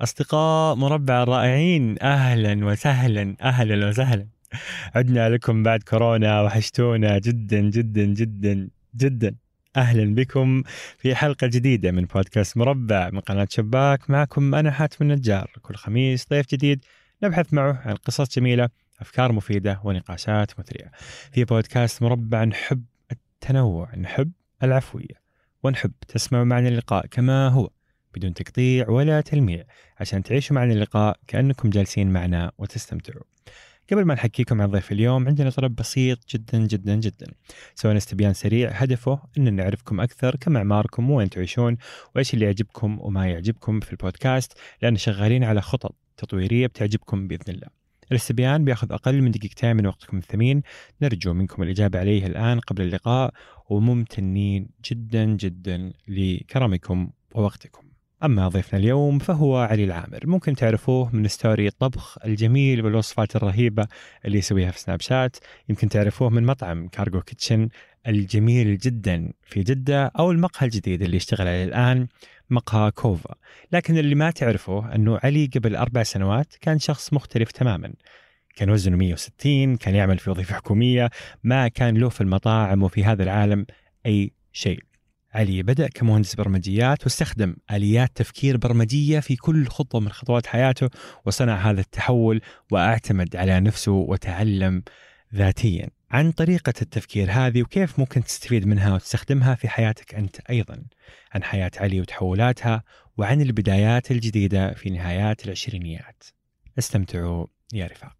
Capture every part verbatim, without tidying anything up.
أصدقاء مربع الرائعين، أهلا وسهلا أهلا وسهلا. عدنا لكم بعد كورونا، وحشتونا جدا جدا جدا جدا. أهلا بكم في حلقة جديدة من بودكاست مربع من قناة شباك. معكم أنا حاتم النجار، كل خميس ضيف جديد نبحث معه عن قصص جميلة، أفكار مفيدة ونقاشات مثرية. في بودكاست مربع نحب التنوع، نحب العفوية، ونحب تسمعوا معنا اللقاء كما هو بدون تقطيع ولا تلميع، عشان تعيشوا معنا اللقاء كأنكم جالسين معنا وتستمتعوا. قبل ما نحكيكم عن ضيف اليوم، عندنا طلب بسيط جدا جدا جدا. سوينا استبيان سريع هدفه أن نعرفكم أكثر، كم أعماركم، وين تعيشون، وإيش اللي يعجبكم وما يعجبكم في البودكاست، لأن شغالين على خطط تطويرية بتعجبكم بإذن الله. الاستبيان بياخذ أقل من دقيقتين من وقتكم الثمين، نرجو منكم الإجابة عليه الآن قبل اللقاء، وممتنين جدا جدا لكرمكم ووقتكم. أما ضيفنا اليوم فهو علي العامر، ممكن تعرفوه من ستوري الطبخ الجميل والوصفات الرهيبة اللي يسويها في سناب شات، يمكن تعرفوه من مطعم كارغو كيتشن الجميل جدا في جدة، أو المقهى الجديد اللي يشتغل عليه الآن مقهى كوفا. لكن اللي ما تعرفوه أنه علي قبل أربع سنوات كان شخص مختلف تماما. كان وزنه مية وستين، كان يعمل في وظيفة حكومية، ما كان له في المطاعم وفي هذا العالم أي شيء. علي بدأ كمهندس برمجيات، واستخدم آليات تفكير برمجية في كل خطوة من خطوات حياته، وصنع هذا التحول واعتمد على نفسه وتعلم ذاتيا عن طريقة التفكير هذه، وكيف ممكن تستفيد منها وتستخدمها في حياتك أنت أيضا. عن حياة علي وتحولاتها، وعن البدايات الجديدة في نهايات العشرينيات. استمتعوا يا رفاق.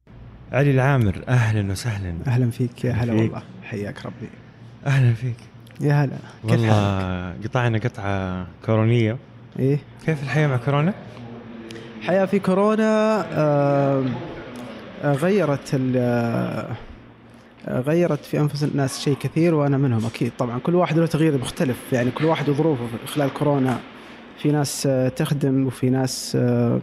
علي العامر، أهلا وسهلا. أهلا فيك يا هلا والله، حياك ربي. أهلا فيك يا هلا. والله قطعنا قطعة كورونية. إيه كيف الحياة مع كورونا؟ حياة في كورونا آه غيرت آه غيرت في أنفس الناس شيء كثير، وأنا منهم أكيد. طبعا كل واحد له تغيير مختلف، يعني كل واحد وظروفه خلال كورونا. في ناس آه تخدم، وفي ناس آه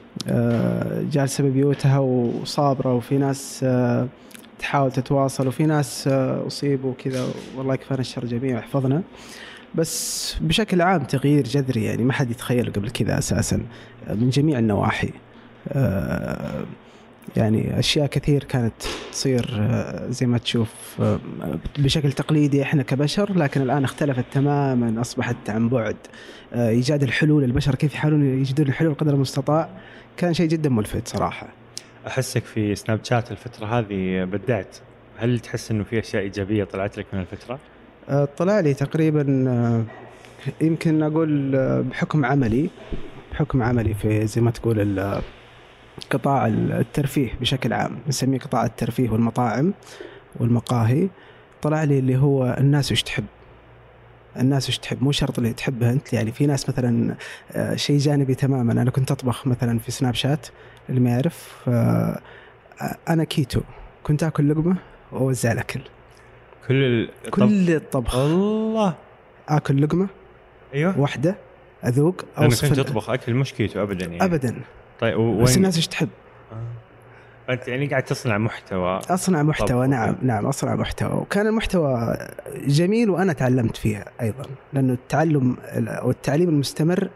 آه جالسة ببيوتها وصابرة، وفي ناس آه تحاول تتواصل، وفي ناس أصيبوا كذا، والله يكفانا الشر جميع ويحفظنا. بس بشكل عام تغيير جذري، يعني ما حد يتخيله قبل كذا أساسا من جميع النواحي. يعني أشياء كثير كانت تصير زي ما تشوف بشكل تقليدي إحنا كبشر، لكن الآن اختلفت تماما، أصبحت عن بعد. إيجاد الحلول، البشر كيف يحاولون يجدون الحلول قدر المستطاع، كان شيء جدا ملفت صراحة. أحسك في سناب شات الفترة هذه بدعت، هل تحس إنه في أشياء إيجابية طلعت لك من الفترة؟ طلع لي تقريبا، يمكن أقول بحكم عملي بحكم عملي في زي ما تقول قطاع الترفيه بشكل عام، نسميه قطاع الترفيه والمطاعم والمقاهي. طلع لي اللي هو الناس وش تحب، الناس وش تحب، مو شرط اللي تحبها أنت. يعني في ناس مثلا شيء جانبي تماما. أنا كنت أطبخ مثلا في سناب شات، اللي ما يعرف أنا كيتو، كنت أكل لقمة وأوزع الأكل. كل الطب... كل الطبخ الله، أكل لقمة أيوة واحدة أذوق. أنا كنت أطبخ أكل مش كيتو أبدا يعني. أبدا. طيب وين... بس الناس إيش تحب؟ آه. أنت يعني قاعد تصنع محتوى. أصنع محتوى، نعم نعم أصنع محتوى، وكان المحتوى جميل، وأنا تعلمت فيها أيضا، لأنه التعلم والتعليم المستمر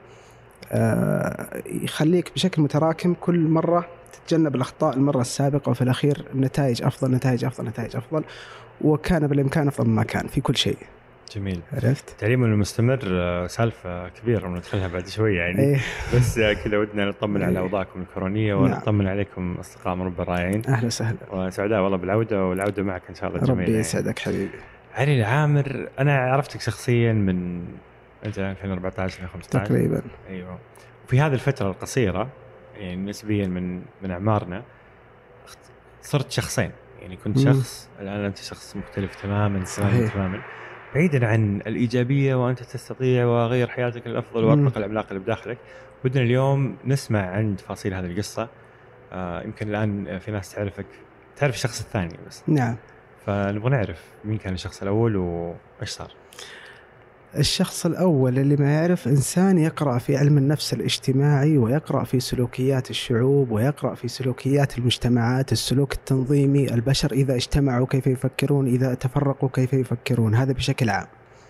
يخليك بشكل متراكم، كل مرة تتجنب الأخطاء المرة السابقة، وفي الأخير نتائج أفضل نتائج أفضل نتائج أفضل، وكان بالإمكان أفضل ما كان في كل شيء. جميل. عرفت؟ التعليم المستمر سالفة كبيرة وندخلها بعد شوية يعني. إيه. بس كذا ودنا نطمن إيه. على أوضاعكم الكورونية، ونطمن نعم. عليكم أصدقاء مربع الرائعين. أهلا وسهلا، وسعداء والله بالعودة، والعودة معك إن شاء الله جميلة. ربي يسعدك حبيبي. علي العامر، أنا عرفتك شخصيا من ألفين وأربعة عشر ألفين وخمسة عشر تقريبا. أيوة. وفي هذه الفترة القصيرة يعني نسبيا من من أعمارنا صرت شخصين، يعني كنت مم. شخص، الآن أنت شخص مختلف تماما. صحيح. تماما بعيدا عن الإيجابية وأنت تستطيع وغير حياتك الأفضل وأطلق العملاق اللي بداخلك. بدنا اليوم نسمع عن تفاصيل هذه القصة. آه يمكن الآن في ناس تعرفك، تعرف الشخص الثاني بس. نعم. فنبغى نعرف مين كان الشخص الأول وإيش صار. الشخص الأول اللي ما يعرف، إنسان يقرأ في علم النفس الاجتماعي، ويقرأ في سلوكيات الشعوب، ويقرأ في سلوكيات المجتمعات، السلوك التنظيمي، البشر إذا اجتمعوا كيف يفكرون، إذا تفرقوا كيف يفكرون، هذا بشكل عام.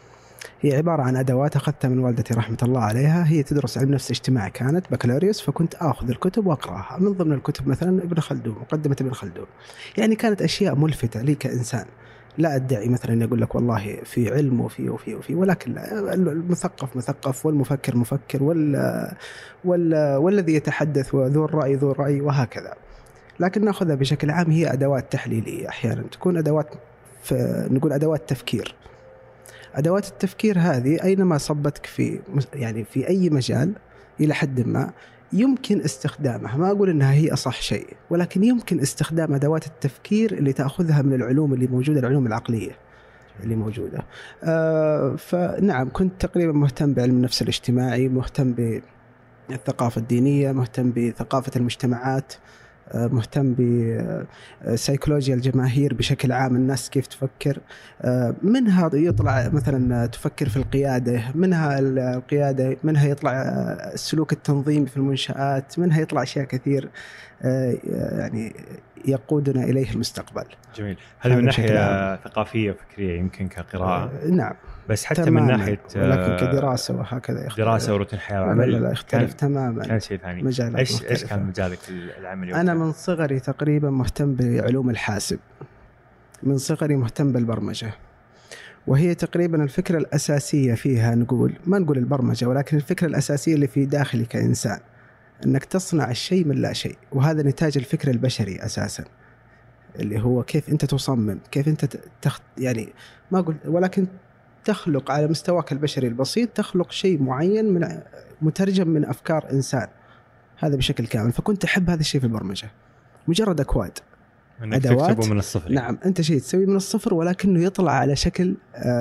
هي عبارة عن أدوات أخذتها من والدتي رحمة الله عليها. هي تدرس علم نفس اجتماعي، كانت بكالوريوس، فكنت آخذ الكتب وأقرأها. من ضمن الكتب مثلا ابن خلدون، مقدمة ابن خلدون. يعني كانت أشياء ملفتة لي كإنسان. لا أدعي مثلا أن أقول لك والله في علم وفي وفي وفي ولكن المثقف مثقف، والمفكر مفكر، وال وال والذي يتحدث وذو الرأي ذو الرأي، وهكذا. لكن نأخذها بشكل عام هي أدوات تحليلية، أحيانا تكون أدوات نقول أدوات تفكير. أدوات التفكير هذه أينما صبتك في يعني في أي مجال إلى حد ما يمكن استخدامها. ما أقول إنها هي أصح شيء، ولكن يمكن استخدام أدوات التفكير اللي تأخذها من العلوم اللي موجودة، العلوم العقلية اللي موجودة. آه فنعم كنت تقريبا مهتم بعلم النفس الاجتماعي، مهتم بالثقافة الدينية، مهتم بثقافة المجتمعات، مهتم بسيكولوجيا الجماهير بشكل عام، الناس كيف تفكر. منها يطلع مثلا تفكر في القيادة، منها القيادة، منها يطلع السلوك التنظيمي في المنشآت، منها يطلع أشياء كثير يعني يقودنا إليه المستقبل. جميل. هذا من ناحية ثقافية وفكرية يمكن كقراءة. نعم. بس حتى من ناحية ولكن كدراسة وهكذا يختلف. دراسة وروتين حياة وعمل لا لا يختلف تماما. كان شيء ثاني. إيش إيش كان مجالك العملي؟ أنا من صغري تقريبا مهتم بعلوم الحاسب، من صغري مهتم بالبرمجة، وهي تقريبا الفكرة الأساسية فيها، نقول ما نقول البرمجة، ولكن الفكرة الأساسية اللي في داخلي كإنسان، أنك تصنع الشيء من لا شيء. وهذا نتاج الفكر البشري أساسا، اللي هو كيف أنت تصمم، كيف أنت تخ... يعني ما أقول، ولكن تخلق على مستواك البشري البسيط، تخلق شيء معين من مترجم من أفكار إنسان، هذا بشكل كامل. فكنت أحب هذا الشيء في البرمجة، مجرد أكواد، أدوات من الصفر. نعم، أنت شيء تسوي من الصفر، ولكنه يطلع على شكل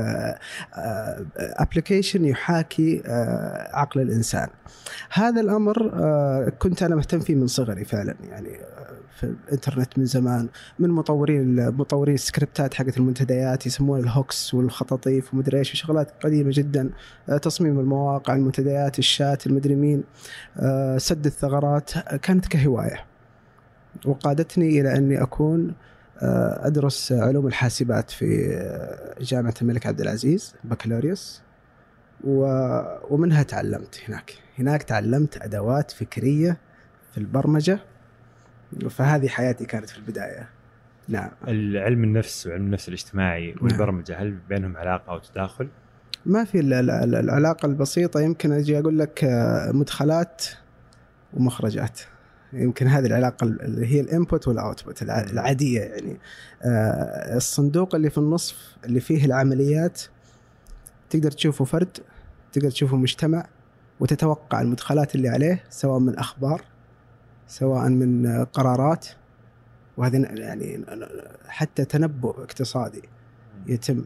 أبليكيشن يحاكي آه عقل الإنسان. هذا الأمر آه كنت أنا مهتم فيه من صغري فعلا، يعني في الإنترنت من زمان، من مطورين مطورين السكريبتات حقت المنتديات يسمون الهوكس والخطاطيف ومدري إيش، وشغلات قديمة جدا. آه تصميم المواقع، المنتديات، الشات، المدري مين، آه سد الثغرات، كانت كهواية، وقادتني إلى أني أكون أدرس علوم الحاسبات في جامعة الملك عبد العزيز بكالوريوس، ومنها تعلمت هناك هناك تعلمت أدوات فكرية في البرمجة. فهذه حياتي كانت في البداية. نعم. العلم النفس وعلم النفس الاجتماعي والبرمجة، هل بينهم علاقة أو تداخل؟ ما في العلاقة البسيطة، يمكن أجي أقول لك مدخلات ومخرجات، يمكن هذه العلاقة اللي هي الانبوت والاوتبوت العادية. يعني آه الصندوق اللي في النصف اللي فيه العمليات تقدر تشوفه فرد، تقدر تشوفه مجتمع، وتتوقع المدخلات اللي عليه، سواء من أخبار، سواء من قرارات، وهذا يعني حتى تنبؤ اقتصادي يتم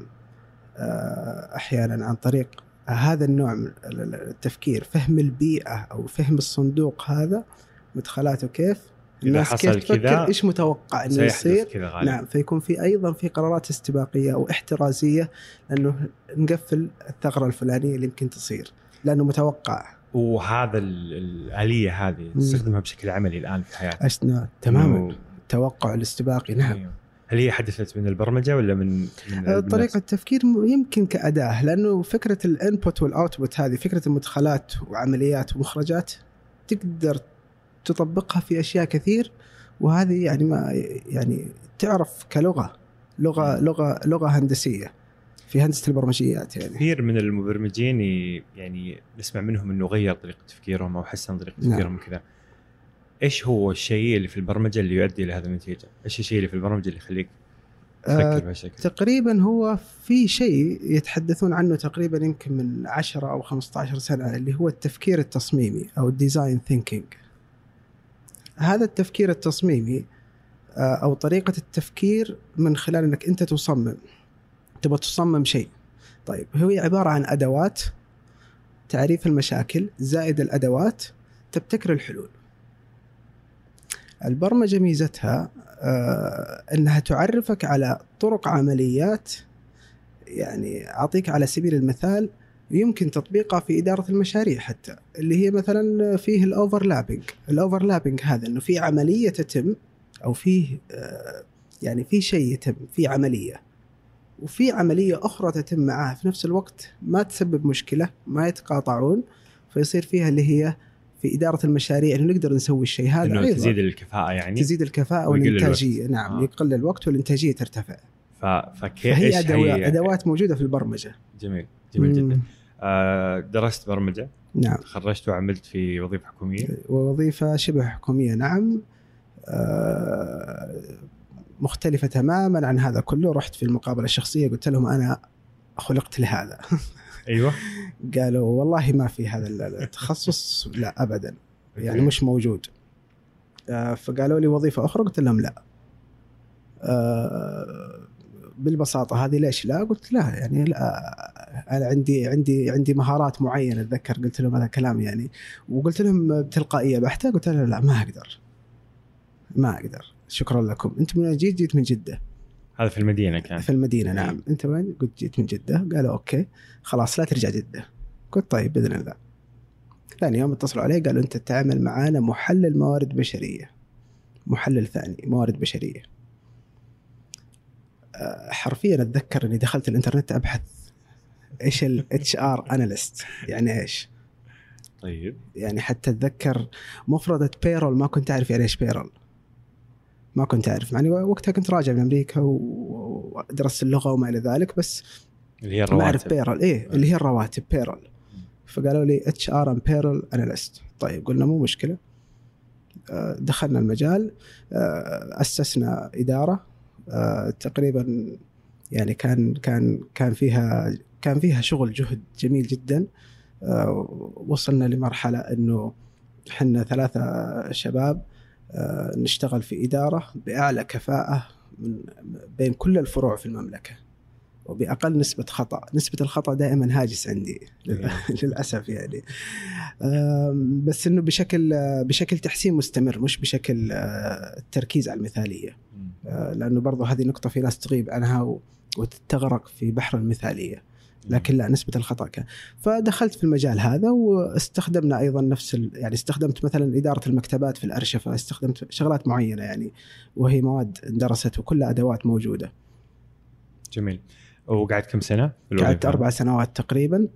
آه أحيانا عن طريق هذا النوع من التفكير، فهم البيئة أو فهم الصندوق هذا مدخلاته كيف، الناس كيف تفكر، إيش متوقع إنه يصير. نعم. فيكون في أيضا في قرارات استباقية أو احترازية، لأنه نقفل الثغرة الفلانية اللي يمكن تصير، لأنه متوقع. وهذا الآلية هذه نستخدمها بشكل عملي الآن في حياتنا. أشنا تماما. التوقع الاستباقي. نعم. أيوه. هل هي حدثت من البرمجة ولا من, من طريقة التفكير؟ يمكن كأداة، لأنه فكرة الانبوت والأوتبوت هذه، فكرة المدخلات وعمليات ومخرجات، تقدر تطبقها في أشياء كثير. وهذه يعني ما يعني تعرف كلغة لغة لغة لغة هندسية في هندسة البرمجيات. يعني كثير من المبرمجين يعني نسمع منهم إنه غير طريقة تفكيرهم أو حسن طريقة تفكيرهم. نعم. كذا. إيش هو الشيء اللي في البرمجة اللي يؤدي لهذا النتيجة؟ إيش الشيء اللي في البرمجة اللي يخليك تفكر بهالشكل؟ تقريبا هو في شيء يتحدثون عنه تقريبا يمكن من عشرة أو خمسة عشر سنة، اللي هو التفكير التصميمي أو الديزاين ثينكينج. هذا التفكير التصميمي أو طريقة التفكير من خلال أنك أنت تصمم، تبغى تصمم شيء. طيب، هو عبارة عن أدوات، تعريف المشاكل زائد الأدوات، تبتكر الحلول. البرمجة ميزتها آه أنها تعرفك على طرق عمليات. يعني أعطيك على سبيل المثال يمكن تطبيقها في إدارة المشاريع حتى، اللي هي مثلا فيه الأوفرلابينج. الأوفرلابينج هذا أنه في عملية تتم، أو فيه آه يعني في شيء يتم في عملية، وفي عملية أخرى تتم معها في نفس الوقت ما تسبب مشكلة، ما يتقاطعون، فيصير فيها اللي هي في إدارة المشاريع إنه نقدر نسوي الشيء هذا، إنه أيضا تزيد الكفاءة يعني تزيد الكفاءة والإنتاجية. نعم آه. يقل الوقت والإنتاجية ترتفع. ف... فكيف فهي أدوات, أدوات موجودة في البرمجة. جميل جميل جدا. آه درست برمجة. نعم. تخرجت وعملت في وظيفة حكومية. وظيفة شبه حكومية نعم. آه مختلفة تماما عن هذا كله. رحت في المقابلة الشخصية قلت لهم أنا خلقت لهذا. أيوة. قالوا والله ما في هذا التخصص. لا أبدا يعني مش موجود. آه فقالوا لي وظيفة أخرى قلت لهم لا. آه بالبساطة هذه ليش لا؟ قلت لا يعني لا أنا عندي عندي عندي مهارات معينة. أتذكر قلت لهم هذا كلام يعني، وقلت لهم بتلقائية بحتة قلت لهم لا ما أقدر ما أقدر شكرا لكم. أنت من جيت جيت من جدة. هذا في المدينة كان. في المدينة نعم. أنت وين؟ قلت جيت من جدة. قالوا أوكي خلاص لا ترجع جدة. قلت طيب بإذن الله. ثاني يوم اتصلوا علي قالوا أنت تعمل معانا محلل موارد بشرية، محلل ثاني موارد بشرية. حرفيا أتذكر أني دخلت الإنترنت أبحث إيش ال إتش آر Analyst يعني إيش. طيب يعني حتى أتذكر مفردة payroll ما كنت أعرف يعني إيش payroll، ما كنت أعرف يعني وقتها كنت راجع من أمريكا ودرست اللغة وما إلى ذلك، بس اللي هي ما أعرف payroll إيه اللي هي الرواتب payroll. فقالوا لي إتش آر and payroll Analyst. طيب قلنا مو مشكلة. دخلنا المجال، أسسنا إدارة تقريبا يعني كان كان كان فيها كان فيها شغل جهد جميل جدا. وصلنا لمرحلة إنه حنا ثلاثة شباب نشتغل في إدارة بأعلى كفاءة من بين كل الفروع في المملكة وبأقل نسبة خطأ. نسبة الخطأ دائما هاجس عندي للأسف يعني، بس إنه بشكل بشكل تحسين مستمر مش بشكل التركيز على المثالية، لأنه برضو هذه نقطة في ناس تغيب عنها وتتغرق في بحر المثالية، لكن لا نسبة الخطأ كان. فدخلت في المجال هذا واستخدمنا أيضا نفس ال... يعني استخدمت مثلا إدارة المكتبات في الأرشفة، استخدمت شغلات معينة يعني وهي مواد درست وكلها أدوات موجودة. جميل. وقعدت كم سنة؟ قعدت أربع سنوات تقريبا.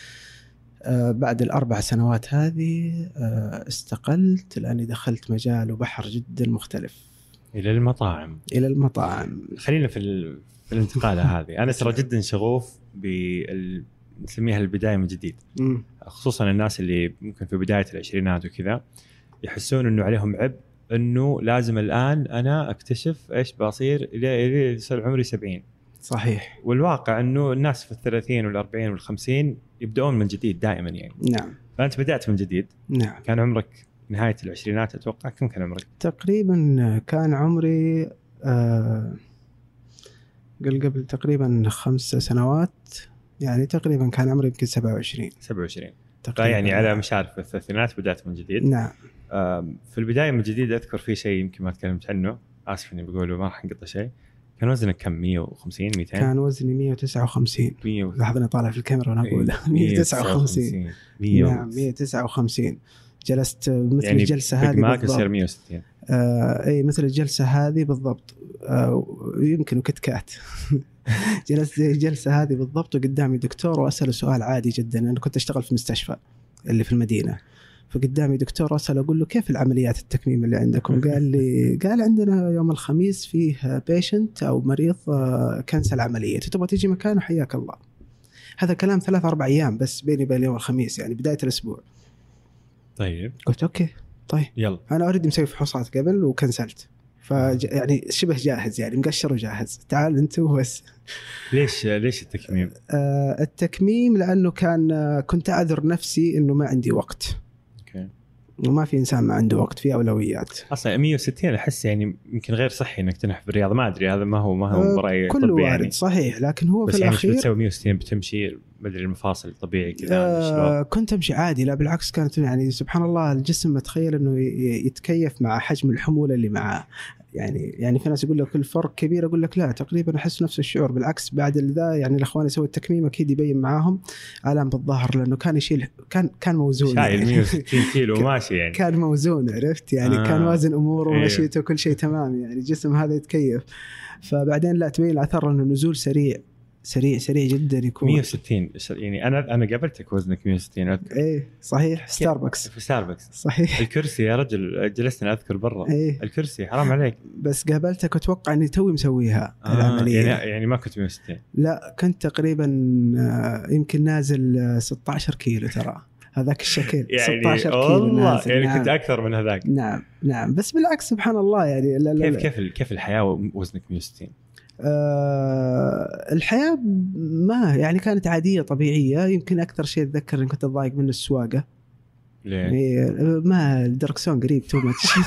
آه بعد الأربع سنوات هذه آه استقلت لأني دخلت مجال وبحر جدا مختلف إلى المطاعم. إلى المطاعم. خلينا في, ال... في الانتقالة هذه. أنا ترى جدا شغوف بال نسميها البداية من جديد، م. خصوصا الناس اللي ممكن في بداية العشرينات وكذا يحسون إنه عليهم عبء إنه لازم الآن أنا أكتشف إيش بصير إلى يصير عمري سبعين. صحيح. والواقع إنه الناس في الثلاثين والأربعين والخمسين يبدأون من جديد دائما يعني. نعم. فأنت بدأت من جديد. نعم. كان عمرك نهاية العشرينات أتوقع. كم كان عمرك؟ تقريبا كان عمري آه قبل قبل تقريبا خمس سنوات يعني تقريبا كان عمري يمكن سبعة وعشرين. سبعة وعشرين يعني على مشارف في الثلاثينات بدأت من جديد. نعم. في البداية من جديد أذكر في شيء يمكن ما تكلمت عنه، آسف إني بقوله ما راح نقطع شيء. كان وزنك كم؟ مية وخمسين مئتين؟ كان وزني مية وتسعة وخمسين. لاحظني طالع في الكاميرا وأنا أقول مية وتسعة وخمسين. نعم مية وتسعة وخمسين. جلست مثل يعني الجلسة هذه بالضبط. يصير مية وستين. آه أي مثل الجلسة هذه بالضبط. آه يمكن وكتكات. جلست زي الجلسة هذه بالضبط وقدامي دكتور وأسأله سؤال عادي جدا. أنا كنت أشتغل في مستشفى اللي في المدينة، فقدامي دكتور أسأله أقول له كيف العمليات التكميم اللي عندكم؟ قال لي قال عندنا يوم الخميس فيه بيشنت أو مريض كنسل عملية تبغى تيجي مكانه حياك الله. هذا كلام ثلاث أربع أيام بس بيني وبين يوم الخميس يعني بداية الأسبوع. طيب قلت أوكي طيب يلا أنا أريد مسوي فحوصات قبل وكنسلت فج... يعني شبه جاهز يعني مقشر وجاهز. تعال أنتوا بس. ليش ليش التكميم؟ آه التكميم لأنه كان آه كنت أعذر نفسي إنه ما عندي وقت. أوكي. وما في إنسان ما عنده وقت، في أولويات. أصلاً مية وستين أحس يعني يمكن غير صحي إنك تنحف بالرياضة، ما أدري هذا ما هو ما هو برأي كل طبي وارد يعني. صحيح، لكن هو في الأخير بس يعني بتسوي مية وستين بتمشي بدل المفاصل طبيعي كذا. آه كنت أمشي عادي، لا بالعكس كانت يعني سبحان الله الجسم متخيل إنه يتكيف مع حجم الحمولة اللي معه. يعني يعني في ناس يقول لك الفرق كبير، اقول لك لا تقريبا احس نفس الشعور، بالعكس بعد ذا يعني الاخوان يسوي التكميم اكيد يبين معاهم الام بالظهر، لانه كان يشيل كان كان موزون شايل يعني. مية وستين كيلو ماشي يعني كان موزون عرفت يعني آه. كان وازن اموره إيه. ومشيته وكل شيء تمام يعني الجسم هذا يتكيف. فبعدين لا تبين الاثر انه نزول سريع سريع سريع جدا يكون مية وستين يعني انا انا قابلتك وزنك مية وستين ايه صحيح ستاربكس في ستاربكس صحيح. الكرسي يا رجل جلسنا اذكر برا إيه؟ الكرسي حرام عليك. بس قابلتك واتوقع اني توي مسويها آه العمليه يعني يعني ما كنت مية وستين؟ لا كنت تقريبا يمكن نازل ستة عشر كيلو ترى هذاك الشكل يعني ستة عشر كيلو نازل يعني نعم. كنت اكثر من هذاك. نعم نعم بس بالعكس سبحان الله يعني لا لا كيف كيف كيف الحياه وزنك مية وستين؟ أه الحياة ما يعني كانت عادية طبيعية. يمكن أكثر شيء أتذكر إن كنت أضايق من السواقة. ليه؟ ما الدركسون قريب تو ماتش.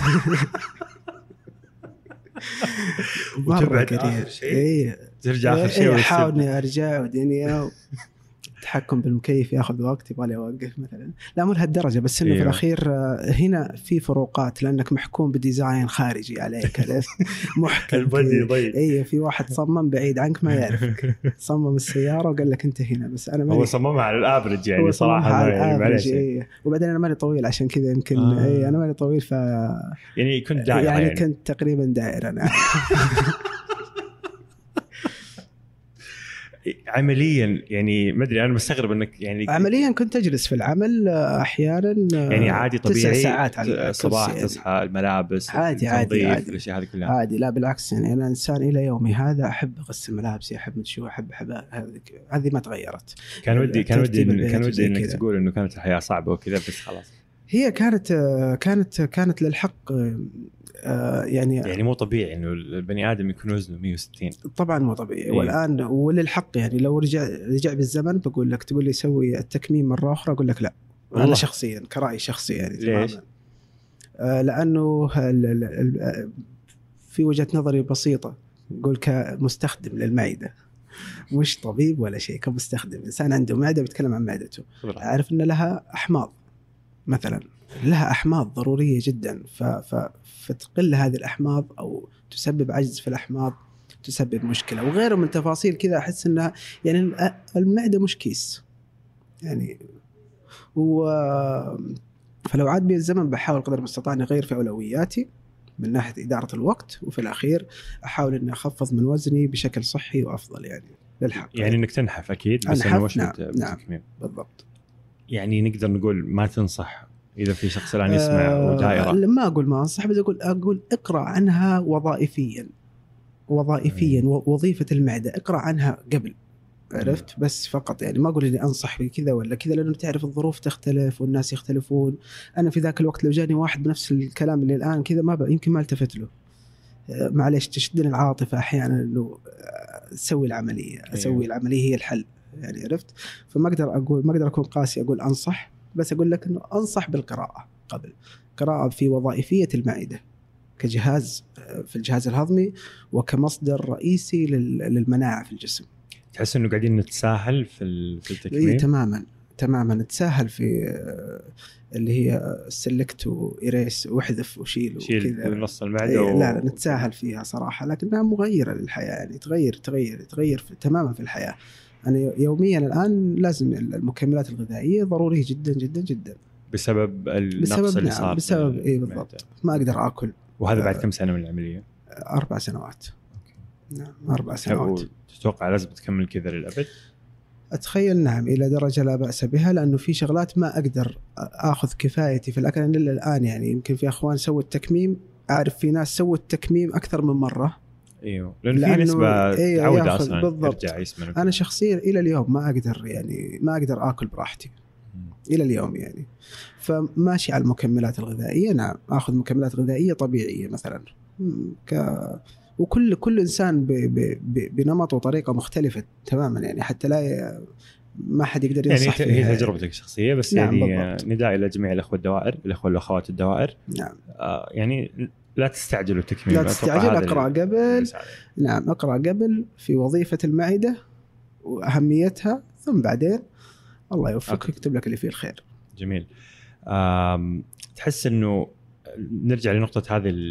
مرة قريب. إيه ترجع آخر شيء. إيه أحاول إني أرجع ودنيا التحكم بالمكيف ياخذ وقت، يبغى لي اوقف مثلا. لا مو لهالدرجه، بس انه أيوه. في الاخير هنا في فروقات لانك محكوم بديزاين خارجي عليك. محكم البني ضيق. اي في واحد صمم بعيد عنك ما يعرفك، صمم السياره وقال لك انت هنا. بس انا هو صممها على الافرج يعني صراحه على الافرج. اي وبعدين انا ماني طويل عشان كذا يمكن آه. اي انا ماني طويل ف يعني كنت دائره يعني, يعني كنت تقريبا دائره انا. عمليا يعني ما ادري انا مستغرب انك يعني عمليا كنت اجلس في العمل احيانا يعني عادي طبيعي تسع ساعات على الصباح يعني. تصحى الملابس عادي عادي عادي الاشياء هذه كلها عادي. لا بالعكس يعني انا انسان الى يومي هذا احب اغسل ملابسي، احب مشو، احب احب هذه ما تغيرت. كان ودي كان ودي كان ودي انك كدا. تقول انه كانت الحياه صعبه وكذا بس خلاص هي كانت كانت كانت للحق آه يعني يعني مو طبيعي انه البني ادم يكون وزنه مية وستين. طبعا مو طبيعي. إيه؟ والان وللحق يعني لو رجع رجع بالزمن بقول لك تقول لي سوي التكميم مره اخرى اقول لك لا والله. انا شخصيا كرأي شخصي يعني ليش؟ آه لانه ال ال ال في وجهه نظري بسيطه، نقول كمستخدم للمعده مش طبيب ولا شيء، كمستخدم انسان عنده معده بيتكلم عن معدته، عارف ان لها احماض مثلا، لها أحماض ضرورية جدا، ف... ف... فتقل هذه الأحماض أو تسبب عجز في الأحماض تسبب مشكلة وغيره من تفاصيل كذا. أحس أنها يعني المعدة مش كيس يعني و... فلو عاد بي الزمن بحاول قدر المستطاع أن أغير في أولوياتي من ناحية إدارة الوقت، وفي الأخير أحاول أن أخفض من وزني بشكل صحي وأفضل يعني للحق. يعني أنك تنحف أكيد بس أنحف. أنه مش نعم. بت... نعم بالضبط. يعني نقدر نقول ما تنصح إذا في شخص الآن يسمع أه ودائرة؟ ما أقول ما أنصح، بس أقول أقول اقرأ عنها وظائفيا وظائفيا وظيفة المعدة اقرأ عنها قبل، عرفت؟ بس فقط يعني ما أقول إني أنصح بكذا ولا كذا، لأنه تعرف الظروف تختلف والناس يختلفون. أنا في ذاك الوقت لو جاني واحد بنفس الكلام اللي الآن كذا ما يمكن ما التفت له، معليش تشدني العاطفة أحيانا إنه أسوي العملية أسوي العملية هي الحل يعني، عرفت؟ فما أقدر أقول ما أقدر أكون قاسي أقول أنصح، بس أقول لك إنه أنصح بالقراءة قبل، قراءة في وظائفية المعدة كجهاز في الجهاز الهضمي وكمصدر رئيسي للمناعة في الجسم. تحس إنه قاعدين نتساهل في في التكميم؟ إيه تماماً تماماً نتساهل في اللي هي سلكت وإيريس وحذف وشيل وكذا نص المعدة. إيه و... لا لا نتساهل فيها صراحة، لكنها مغيرة للحياة يعني تغير تغير تغير في تماماً في الحياة. أنا يومياً الآن لازم المكملات الغذائية ضرورية جدا جدا جدا بسبب النقص بسبب اللي نعم صار. بسبب إيه بالضبط ما أقدر أكل. وهذا بعد كم سنة من العملية؟ أربع سنوات. نعم أربع سنوات. تتوقع لازم تكمل كذا للأبد؟ أتخيل نعم إلى درجة لا بأس بها، لأنه في شغلات ما أقدر أخذ كفايتي في الأكل إلا الآن يعني. يمكن في أخوان سووا التكميم، أعرف في ناس سووا التكميم أكثر من مرة. ايوه لأن في نسبة إيه تعود اصلا بالضبط. يرجع يسمن. انا شخصيا الى اليوم ما اقدر يعني ما اقدر اكل براحتي الى اليوم يعني، فماشي على المكملات الغذائيه. نعم اخذ مكملات غذائيه طبيعيه مثلا ك وكل كل انسان ب... ب... ب... بنمط وطريقه مختلفه تماما يعني، حتى لا ي... ما حد يقدر ينصح يعني فيها. هي تجربتك الشخصيه بس. نعم يعني بالضبط. نداء الى جميع الاخوه الدوائر الاخوه والاخوات الدوائر. نعم آه يعني لا تستعجلوا التكميم، لا تستعجل. أقرأ قبل. نعم أقرأ قبل في وظيفة المعدة وأهميتها، ثم بعدين الله يوفقك يكتب لك اللي فيه الخير. جميل. تحس إنه نرجع لنقطة هذه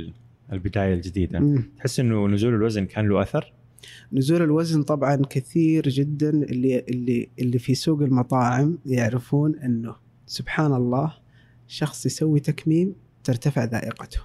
البداية الجديدة. مم. تحس إنه نزول الوزن كان له أثر؟ نزول الوزن طبعا كثير جدا. اللي اللي اللي في سوق المطاعم يعرفون انه سبحان الله شخص يسوي تكميم ترتفع ذائقته.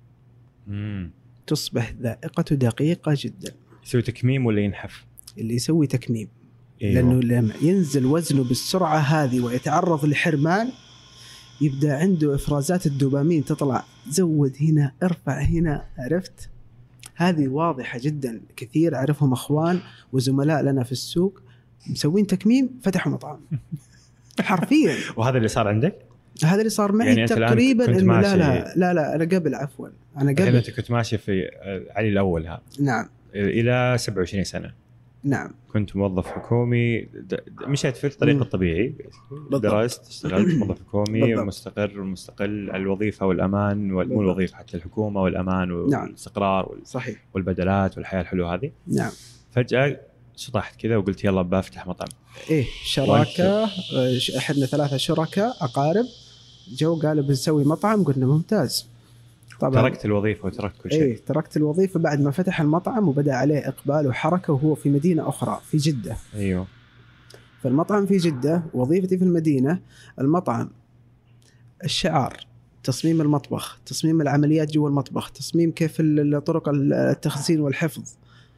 مم. تصبح ذائقته دقيقة جدا. يسوي تكميم ولا ينحف؟ اللي يسوي تكميم. أيوة. لأنه لما ينزل وزنه بالسرعة هذه ويتعرض لحرمان يبدأ عنده إفرازات الدوبامين تطلع، زود هنا ارفع هنا، عرفت؟ هذه واضحة جدا. كثير أعرفهم أخوان وزملاء لنا في السوق مسوين تكميم فتحوا مطعم حرفيا. وهذا اللي صار عندك؟ هذا اللي صار معي يعني تقريبا. إنه لا لا لا لا أنا قبل عفوا أنا قبل. أنت كنت ماشي في علي الأول هذا؟ نعم. إلى سبعة وعشرين سنة. نعم. كنت موظف حكومي، مشيت في الطريق مم. الطبيعي. بالضبط. درست، اشتغلت موظف حكومي بالضبط. مستقر مستقل على الوظيفة والأمان، مو الوظيفة حتى الحكومة والأمان والاستقرار. نعم. صحيح. والبدلات والحياة الحلوة هذه. نعم. فجأة شطحت كذا وقلت يلا بفتح مطعم. إيه شراكة، إحنا ثلاثة شركاء أقارب جو قالوا بنسوي مطعم، قلنا ممتاز. طبعا تركت الوظيفة وتركت كل شيء. إيه تركت الوظيفة بعد ما فتح المطعم وبدأ عليه إقبال وحركة، وهو في مدينة أخرى في جدة. أيوه. فالمطعم في جدة، وظيفتي في المدينة. المطعم الشعار، تصميم المطبخ، تصميم العمليات جوا المطبخ، تصميم كيف طرق التخزين والحفظ،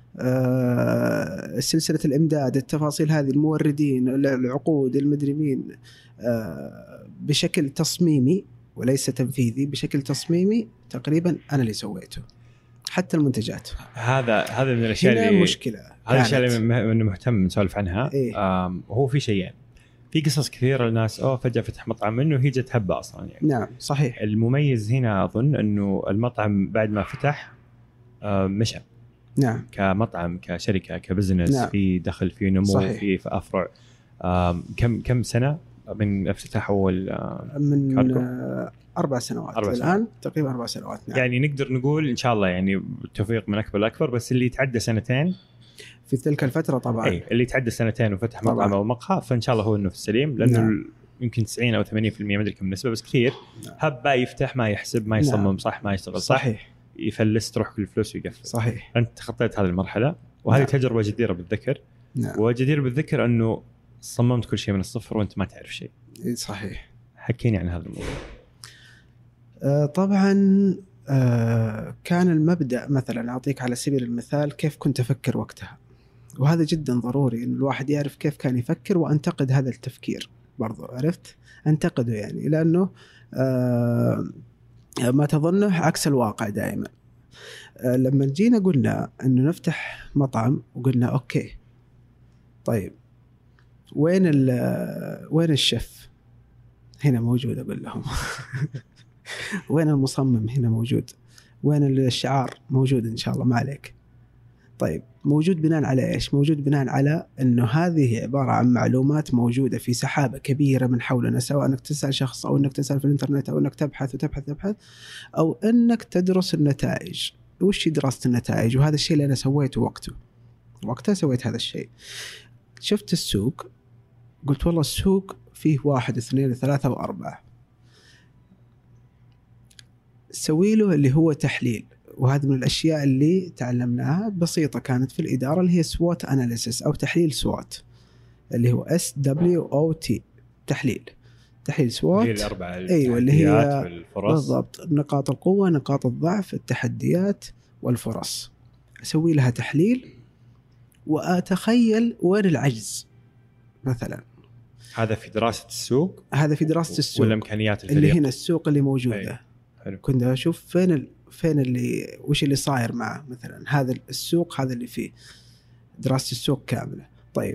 آه، سلسلة الإمداد، التفاصيل هذه، الموردين، العقود، المدري مين، آه، بشكل تصميمي وليس تنفيذي، بشكل تصميمي تقريبا أنا اللي سويته. حتى المنتجات. هذا هذا من الأشياء اللي مشكلة. هذا الأشياء اللي مهتم نسولف عنها. إيه؟ هو في شيئين، في قصص كثيرة الناس أوه فجأة فتح مطعم منه هي جت هبة أصلا يعني. نعم صحيح. المميز هنا أظن أنه المطعم بعد ما فتح مشى. نعم. كمطعم كشركة كبزنس. نعم. في دخل في نمو. صحيح. في أفرع. كم كم سنة من افتتاح أول؟ من أربع سنوات. أربع الآن سنوات. تقريبا أربع سنوات. نعم. يعني نقدر نقول إن شاء الله يعني بالتوفيق من أكبر لأكبر، بس اللي يتعدى سنتين في تلك الفترة طبعا. أي اللي يتعدى سنتين وفتح مطعم أو مقهى فإن شاء الله هو إنه في السليم، لأنه نعم. يمكن تسعين أو ثمانين بالمئة ما أدري كم النسبة بس كثير. نعم. هبا يفتح ما يحسب ما يصمم. نعم. صح ما يشتغل صح. صحيح. يفلس تروح كل الفلوس ويقفل. صحيح. أنت تخطيت هذه المرحلة وهذه نعم. تجربة جديرة بالذكر. نعم. وجدير بالذكر أنه صممت كل شيء من الصفر وأنت ما تعرف شيء. صحيح. حكيني عن هذا الموضوع. آه طبعا آه كان المبدأ مثلا أعطيك على سبيل المثال كيف كنت أفكر وقتها، وهذا جدا ضروري إن الواحد يعرف كيف كان يفكر، وأنتقد هذا التفكير برضو، عرفت أنتقده يعني، لأنه آه ما تظنه عكس الواقع دائما. آه لما جينا قلنا إنه نفتح مطعم وقلنا أوكي طيب وين وين الشيف؟ هنا موجود أقول لهم. وين المصمم؟ هنا موجود. وين الشعار؟ موجود إن شاء الله ما عليك. طيب موجود بناء على إيش؟ موجود بناء على أنه هذه عبارة عن معلومات موجودة في سحابة كبيرة من حولنا، سواء أنك تسأل شخص أو أنك تسأل في الإنترنت أو أنك تبحث وتبحث تبحث أو أنك تدرس النتائج. وش دراسة النتائج؟ وهذا الشيء اللي أنا سويته وقته وقتها سويت هذا الشيء. شفت السوق قلت والله السوق فيه واحد اثنين ثلاثة وأربعة، سوي له اللي هو تحليل. وهذا من الأشياء اللي تعلمناها بسيطة كانت في الإدارة، اللي هي سوات أناليسيس أو تحليل سوات، اللي هو إس دبليو أو تي، تحليل تحليل سوات. هي الأربعة. أيوة اللي هي والفرص. بالضبط، نقاط القوة، نقاط الضعف، التحديات والفرص. أسوي لها تحليل وأتخيل وين العجز مثلا. هذا في دراسة السوق. هذا في دراسة السوق والإمكانيات الفريق. اللي هنا السوق اللي موجودة. حلو. كنت أشوف فين ال... فين اللي وش اللي صاير معه مثلا هذا السوق، هذا اللي فيه دراسة السوق كاملة. طيب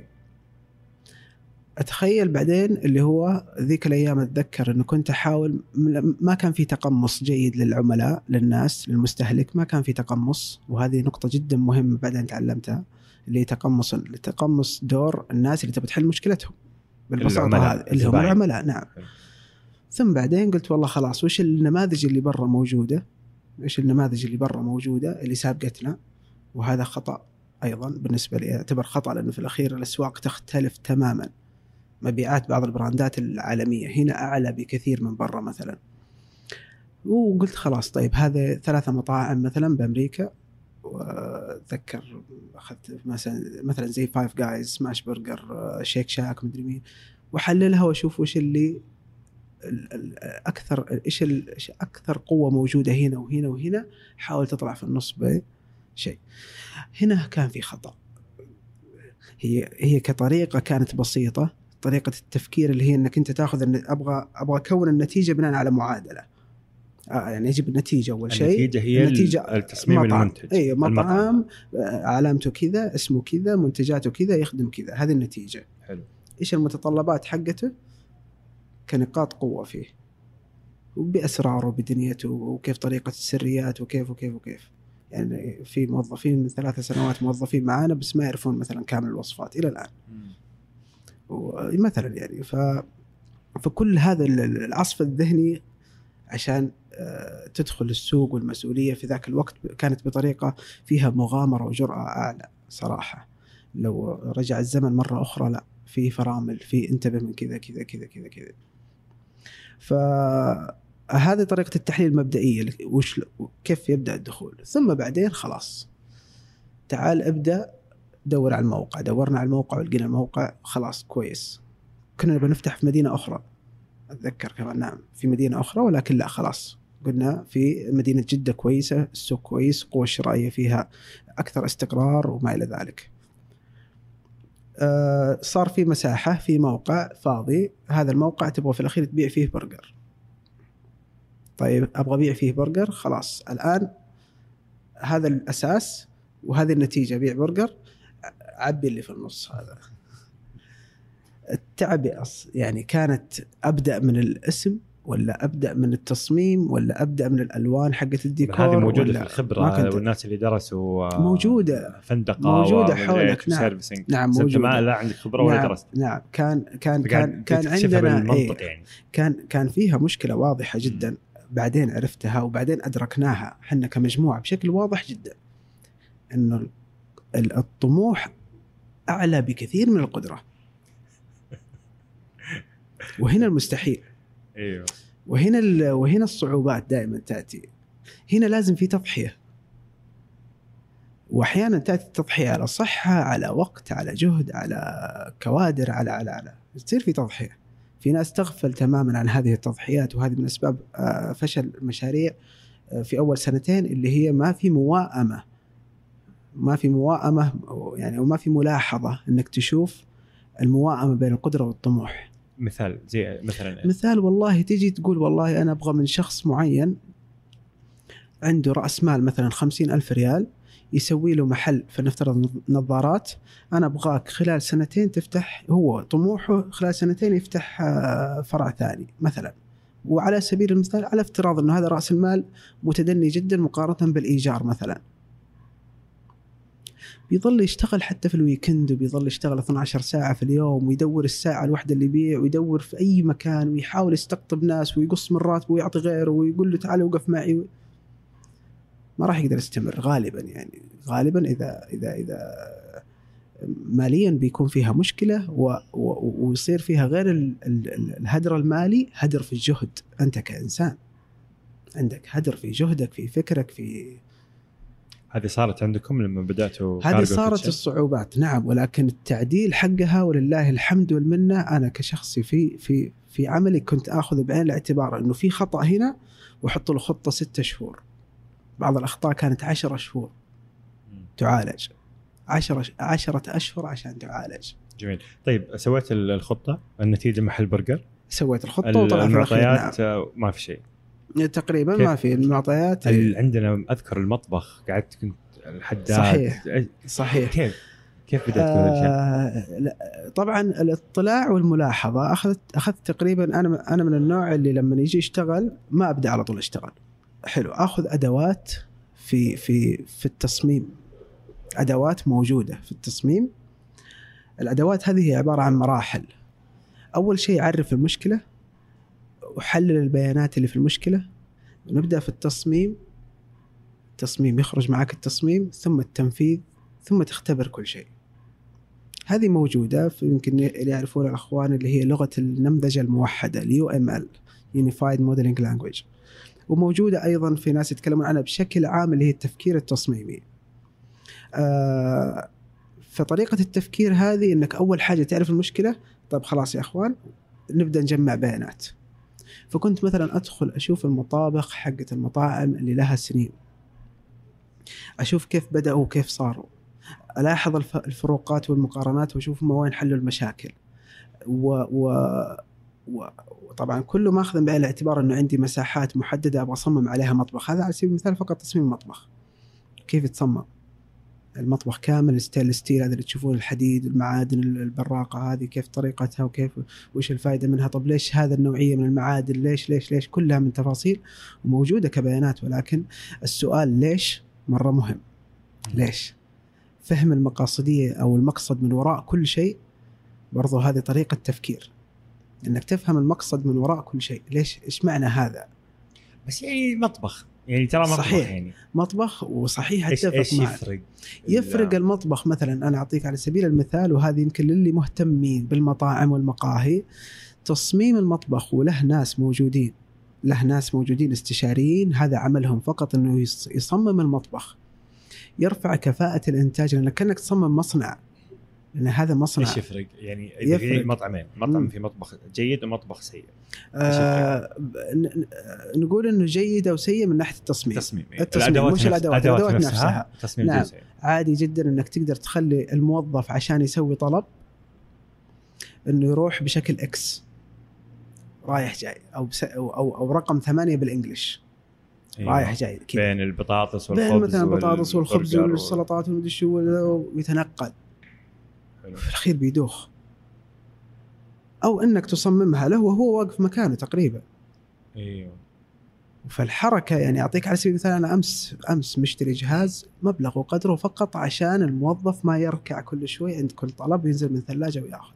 أتخيل بعدين اللي هو ذيك الأيام أتذكر أنه كنت أحاول، ما كان في تقمص جيد للعملاء للناس للمستهلك، ما كان في تقمص، وهذه نقطة جدا مهمة بعدين تعلمتها، اللي تقمص تقمص دور الناس اللي تبي تحل مشكلتهم بالبساطة، هذا اللي هم العملاء. نعم. ثم بعدين قلت والله خلاص وش النماذج اللي برا موجودة، إيش النماذج اللي برا موجودة اللي سابقتنا. وهذا خطأ أيضا بالنسبة لي، أعتبر خطأ، لأنه في الأخير الأسواق تختلف تماما. مبيعات بعض البراندات العالمية هنا أعلى بكثير من برا مثلا. وقلت خلاص طيب هذا ثلاثة مطاعم مثلا بأمريكا، وأتذكر أخذت مثلا مثلا زي فايف جايز، سماش برجر، شيك شاك، مدري مين، وحللها وأشوف وش اللي الأكثر، إيش إيش أكثر قوة موجودة هنا وهنا وهنا، حاول تطلع في النص بشيء. هنا كان في خطأ. هي هي كطريقة كانت بسيطة، طريقة التفكير اللي هي إنك أنت تأخذ إن أبغى أبغى أكون النتيجة بناء على معادلة. آه يعني يجب النتيجة أول شيء. النتيجة هي النتيجة التصميم مطعم. المنتج. أي مطعم علامته كذا، اسمه كذا، منتجاته كذا، يخدم كذا، هذه النتيجة. حلو. إيش المتطلبات حقته كنقاط قوة فيه، وبأسراره وبدنيته، وكيف طريقة السريات، وكيف وكيف وكيف. يعني في موظفين من ثلاث سنوات موظفين معانا بس ما يعرفون مثلا كامل الوصفات إلى الآن. ومثلا يعني ف فكل هذا العصف الذهني عشان تدخل السوق والمسؤولية في ذاك الوقت كانت بطريقة فيها مغامرة وجرأة أعلى صراحة. لو رجع الزمن مرة أخرى لا، في فرامل، في انتبه من كذا كذا كذا كذا كذا. فهذه طريقة التحليل المبدئية، وش كيف يبدأ الدخول. ثم بعدين خلاص تعال ابدأ دور على الموقع. دورنا على الموقع ولقينا الموقع خلاص كويس. كنا بنفتح في مدينة أخرى أتذكر كمان، نعم في مدينة أخرى، ولكن لا خلاص قلنا في مدينة جدة كويسة، السوق كويس، قوة الشرائية فيها أكثر استقرار وما إلى ذلك. أه صار في مساحة في موقع فاضي، هذا الموقع تبغى في الأخير تبيع فيه برجر. طيب أبغى أبيع فيه برجر، خلاص الآن هذا الأساس وهذه النتيجة، بيع برجر، عبي اللي في النص هذا. التعبئة يعني كانت أبدأ من الاسم، ولا أبدأ من التصميم، ولا أبدأ من الألوان حقة الديكور. هذه موجودة في الخبرة، والناس اللي درسوا موجودة فندقة موجودة حولك. نعم. نعم موجودة. ما لا عندك خبرة نعم. ولا درست. نعم كان كان كان كان عندنا إيه يعني. كان كان فيها مشكلة واضحة جدا. م. بعدين عرفتها وبعدين أدركناها حنا كمجموعة بشكل واضح جدا، إنه الطموح أعلى بكثير من القدرة. وهنا المستحيل. ايوه. وهنا وهنا الصعوبات دائما تأتي. هنا لازم في تضحية، واحيانا تأتي التضحية على صحة، على وقت، على جهد، على كوادر، على على على تصير في تضحية. في ناس تغفل تماما عن هذه التضحيات، وهذه من أسباب فشل المشاريع في أول سنتين، اللي هي ما في موائمة ما في موائمة يعني، وما في ملاحظة إنك تشوف الموائمة بين القدرة والطموح. مثال زي مثلا مثال والله تيجي تقول والله أنا أبغى من شخص معين عنده رأس مال مثلا خمسين ألف ريال يسوي له محل، فنفترض نظارات، أنا أبغاك خلال سنتين تفتح، هو طموحه خلال سنتين يفتح فرع ثاني مثلا. وعلى سبيل المثال على افتراض أنه هذا رأس المال متدني جدا مقارنة بالإيجار مثلا، بيظل يشتغل حتى في الويكند، وبيظل يشتغل اثنتي عشرة ساعة في اليوم، ويدور الساعة الواحدة اللي يبيع، ويدور في أي مكان، ويحاول يستقطب ناس، ويقص من راتبه ويعطي غيره، ويقول له تعال وقف معي. ما راح يقدر يستمر غالبا يعني. غالبا إذا إذا إذا ماليا بيكون فيها مشكلة، و و ويصير فيها غير ال ال الهدر المالي، هدر في الجهد. أنت كإنسان عندك هدر في جهدك، في فكرك، في هذه صارت عندكم لما بدأتوا؟ هذه صارت الصعوبات نعم، ولكن التعديل حقها ولله الحمد والمنة. أنا كشخصي في في في عملي كنت أخذ بعين الاعتبار إنه في خطأ هنا، وحط له خطة ستة شهور. بعض الأخطاء كانت عشرة شهور تعالج، عشرة عشرة أشهر عشان تعالج. جميل. طيب سويت الخطة، النتيجة محل برجر، سويت الخطة وطلع المعطيات نعم. ما في شيء تقريبا، ما في المعطيات. عندنا أذكر المطبخ قعدت كنت الحداد. صحيح صحيح. كيف كيف بدأت آه طبعا الاطلاع والملاحظة أخذت أخذت تقريبا. أنا أنا من النوع اللي لما يجي يشتغل ما أبدأ على طول أشتغل. حلو، أخذ أدوات في في في التصميم، أدوات موجودة في التصميم. الأدوات هذه هي عبارة عن مراحل. أول شيء أعرف المشكلة وحلل البيانات اللي في المشكلة، ونبدأ في التصميم. التصميم يخرج معك التصميم، ثم التنفيذ، ثم تختبر كل شيء. هذه موجودة في يمكن اللي يعرفون الأخوان اللي هي لغة النمذجة الموحدة، ال يو إم إل Unified Modeling Language. وموجودة أيضا في ناس يتكلمون عنها بشكل عام اللي هي التفكير التصميمي. آه فطريقة التفكير هذه إنك أول حاجة تعرف المشكلة، طب خلاص يا أخوان نبدأ نجمع بيانات. فكنت مثلا أدخل أشوف المطابخ حقة المطاعم اللي لها سنين، أشوف كيف بدأوا وكيف صاروا، ألاحظ الفروقات والمقارنات وأشوف ما وين حلوا المشاكل. و... و... و... وطبعا كله ما أخذ بعين الاعتبار أنه عندي مساحات محددة أبغى أصمم عليها مطبخ. هذا على سبيل المثال فقط تصميم المطبخ، كيف يتصمم المطبخ كامل، الستيل ستيل هذا اللي تشوفون، الحديد، المعادن البراقة هذه كيف طريقتها وكيف وإيش الفائدة منها، طب ليش هذا النوعية من المعادن، ليش ليش ليش كلها من تفاصيل وموجودة كبيانات. ولكن السؤال ليش مرة مهم. ليش؟ فهم المقاصدية أو المقصد من وراء كل شيء، برضو هذه طريقة تفكير، إنك تفهم المقصد من وراء كل شيء. ليش؟ إيش معنى هذا؟ بس يعني مطبخ، يعني ترى مطبخ صحيح. يعني مطبخ وصحيح إيش أتفق إيش معك. يفرق يفرق المطبخ مثلا. أنا أعطيك على سبيل المثال، وهذه يمكن للي مهتمين بالمطاعم والمقاهي، تصميم المطبخ وله ناس موجودين، له ناس موجودين استشاريين هذا عملهم فقط إنه يصمم المطبخ، يرفع كفاءة الإنتاج، لأنك كأنك تصمم مصنع، لأن هذا مصنع. إيش يفرق يعني؟ يفرق مطعمين، مطعم م. في مطبخ جيد ومطبخ سيء. آه نقول إنه جيد أو سيء من ناحية التصميم. التصميم, التصميم الأدوات مش الأدوات, الأدوات نفسها, نفسها. تصميم نعم. جزئي. عادي جدا إنك تقدر تخلي الموظف عشان يسوي طلب إنه يروح بشكل إكس رايح جاي، أو بس أو أو, أو رقم ثمانية بالإنجليش. أيوة. رايح جاي كده. بين البطاطس والخبز، بين مثلا البطاطس والخبز والسلطات والمدري شو، ويتنقل في الأخير بيدوخ. أو إنك تصممها له وهو واقف مكانه تقريبا. أيوه. فالحركة يعني أعطيك على سبيل المثال، أنا أمس أمس مشتري جهاز مبلغ وقدره فقط عشان الموظف ما يركع كل شوي عند كل طلب ينزل من ثلاجة ويأخذ،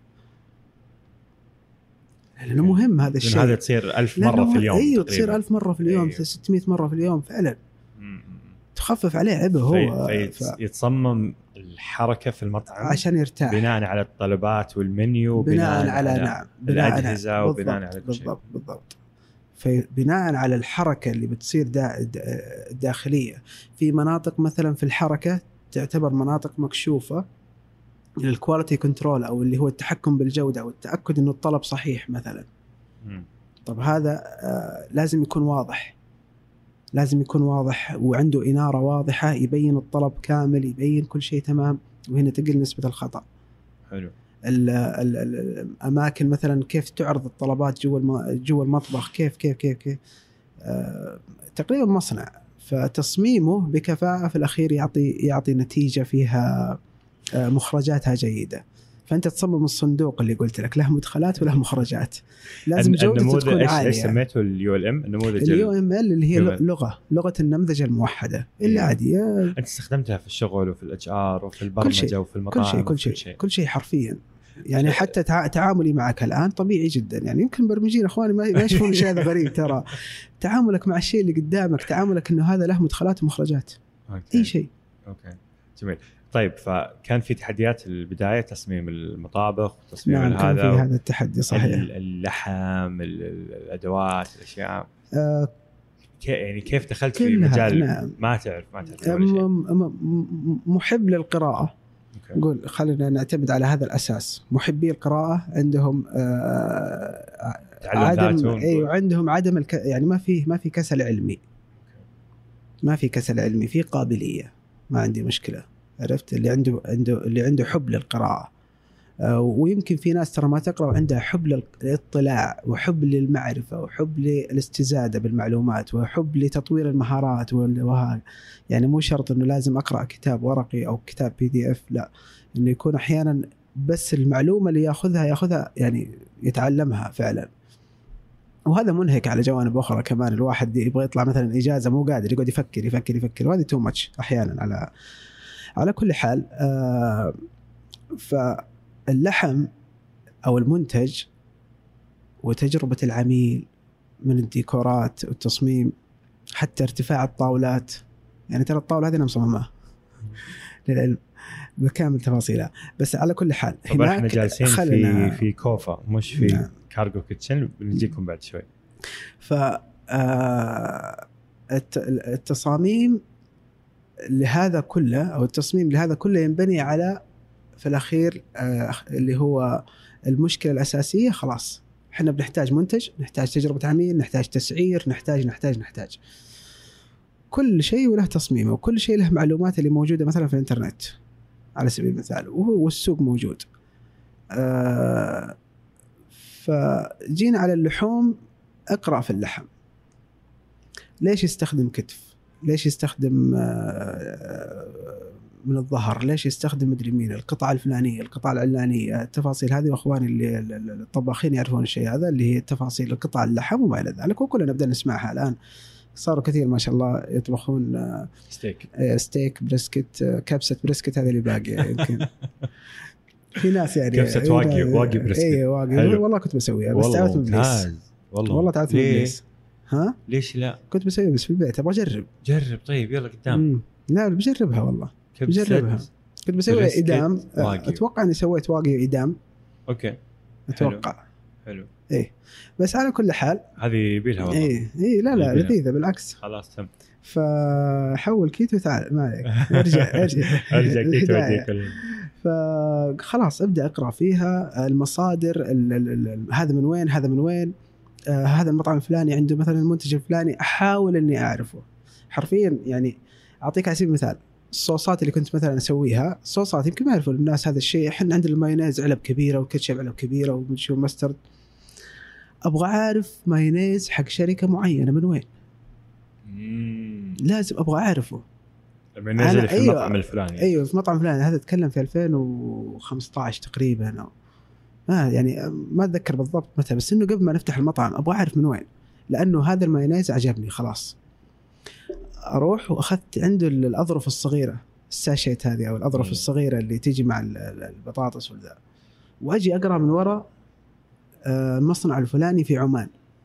لأنه مهم هذا الشيء. هذا تصير ألف مرة في اليوم. أيوه تصير ألف مرة في اليوم. أيوه. ستمائة مرة في اليوم فعلا. م- تخفف عليه عبء هو. في ف... يتصمم الحركة في المطعم عشان يرتاح، بناء على الطلبات والمنيو، بناء, بناء على, على نعم بناء الأجهزة على وبناء على كل شيء. بالضبط بالضبط. فبناء على الحركة اللي بتصير دا داخلية في مناطق مثلا في الحركة تعتبر مناطق مكشوفة للكواليتي كنترول، أو اللي هو التحكم بالجودة أو التأكد إنه الطلب صحيح مثلا. م. طب هذا آه لازم يكون واضح، لازم يكون واضح وعنده إنارة واضحة يبين الطلب كامل، يبين كل شيء تمام، وهنا تقل نسبة الخطأ. حلو. الأماكن مثلا كيف تعرض الطلبات جوا جوا المطبخ، كيف كيف كيف, كيف. آه تقريبا مصنع. فتصميمه بكفاءة في الأخير يعطي يعطي نتيجة فيها آه مخرجاتها جيدة. فأنت تصمم الصندوق اللي قلت لك له مدخلات وله مخرجات، لازم جودته تكون عالية. إيش سميته اليو ال إم؟ النموذج اليو إم إل اللي هي لغة لغة النمذجة الموحدة اللي عادية. أنت استخدمتها في الشغل وفي الاتش ار وفي البرمجة وفي المطاعم، كل شيء كل شيء, شيء كل شيء حرفيا. يعني حتى تعاملي معك الآن طبيعي جدا. يعني يمكن برمجين أخواني ما يشوفون شيء هذا غريب، ترى تعاملك مع الشيء اللي قدامك، تعاملك إنه هذا له مدخلات ومخرجات. أوكي. أي شيء. أوكي جميل. طيب فكان في تحديات البداية، تصميم المطابخ وتصميم نعم هذا. كان في هذا التحدي صحيح. اللحم، الأدوات، الأشياء. آه يعني كيف دخلت في مجال نعم. ما تعرف ما تعرف ولا شيء؟ محب للقراءة. نقول خلينا نعتمد على هذا الأساس. محبي القراءة عندهم آه عدم أيوة عندهم عدم الك... يعني ما في ما في كسل علمي، ما في كسل علمي، في قابلية، ما عندي مشكلة. عرفت اللي عنده عنده اللي عنده حب للقراءة. آه ويمكن في ناس ترى ما تقرأ وعندها حب للاطلاع وحب للمعرفة وحب للاستزادة بالمعلومات وحب لتطوير المهارات وهذا. يعني مو شرط إنه لازم أقرأ كتاب ورقي أو كتاب بي دي إف، لا، إنه يكون أحيانا بس المعلومة اللي يأخذها يأخذها يعني يتعلمها فعلا. وهذا منهك على جوانب أخرى كمان. الواحد يبغى يطلع مثلا إجازة مو قادر، يقعد يفكر يفكر يفكر وهذه تو ماتش أحيانا. على على كل حال آه فاللحم أو المنتج وتجربة العميل من الديكورات والتصميم حتى ارتفاع الطاولات. يعني ترى الطاولة هذه أنا مصممها للعلم بكامل تفاصيلها. بس على كل حال هناك احنا جالسين في في كوفا مش في نعم. كارغو كيتشن، بنجيكم بعد شوي. ف آه التصاميم لهذا كله أو التصميم لهذا كله ينبني على في الأخير آه اللي هو المشكلة الأساسية. خلاص احنا بنحتاج منتج، نحتاج تجربة عميل، نحتاج تسعير، نحتاج نحتاج نحتاج كل شيء وله تصميمه، وكل شيء له معلومات اللي موجودة مثلا في الإنترنت على سبيل المثال، والسوق موجود. آه فجينا على اللحوم، اقرأ في اللحم ليش يستخدم كتف، ليش يستخدم من الظهر، ليش يستخدم مدري مين، القطعة الفلانية، القطعة العلانية، التفاصيل هذه. وأخواني اللي الطباخين يعرفون الشيء هذا اللي هي تفاصيل القطع اللحم وما إلى ذلك، وكلنا نبدأ نسمعها الآن. صاروا كثير ما شاء الله يطبخون ستيك ستيك بريسكت، كبسة بريسكت هذا اللي باقي يمكن في ناس يعني كبسة واقي واقي بريسكت. اي واقي والله كنت بسويها بس تعبت من إبليس. والله والله تعبت من إبليس. ها ليش لا؟ كنت بسويها بس في البيت، ابغى اجرب. جرب طيب يلا قدام. لا بجربها والله بجربها. كنت بسوي إدام، اتوقع اني سويت واقي إدام. اوكي اتوقع حلو, حلو. ايه بس على كل حال هذه يبيلها والله. ايه ايه لا لا لذيذه بالعكس. خلاص تم. فحول كيتو تعال ما عليك ارجع ارجع ارجع كيتو وديك. فخلاص ابدا اقرا فيها المصادر، ال ال ال هذا من وين، هذا من وين، آه هذا المطعم الفلاني عنده مثلا المنتج الفلاني، احاول اني اعرفه حرفيا. يعني اعطيك على سبيل المثال الصوصات اللي كنت مثلا اسويها، الصوصات يمكن ما يعرفوا الناس هذا الشيء. احنا عندنا المايونيز علب كبيره والكاتشب علب كبيره ومشو ماسترد، ابغى اعرف مايونيز حق شركه معينه من وين. مم. لازم ابغى اعرفه. المايونيز اللي في أيوة المطعم الفلاني. ايوه في المطعم الفلاني، هذا اتكلم في ألفين وخمسة عشر تقريبا أو آه يعني ما اتذكر بالضبط متى، بس انه قبل ما نفتح المطعم ابغى اعرف من وين، لانه هذا المايونيز عجبني. خلاص اروح واخذت عنده الاظرف الصغيره، الساشيت هذه او الاظرف م. الصغيره اللي تيجي مع البطاطس وذا، واجي اقرا من وراء المصنع الفلاني في عمان،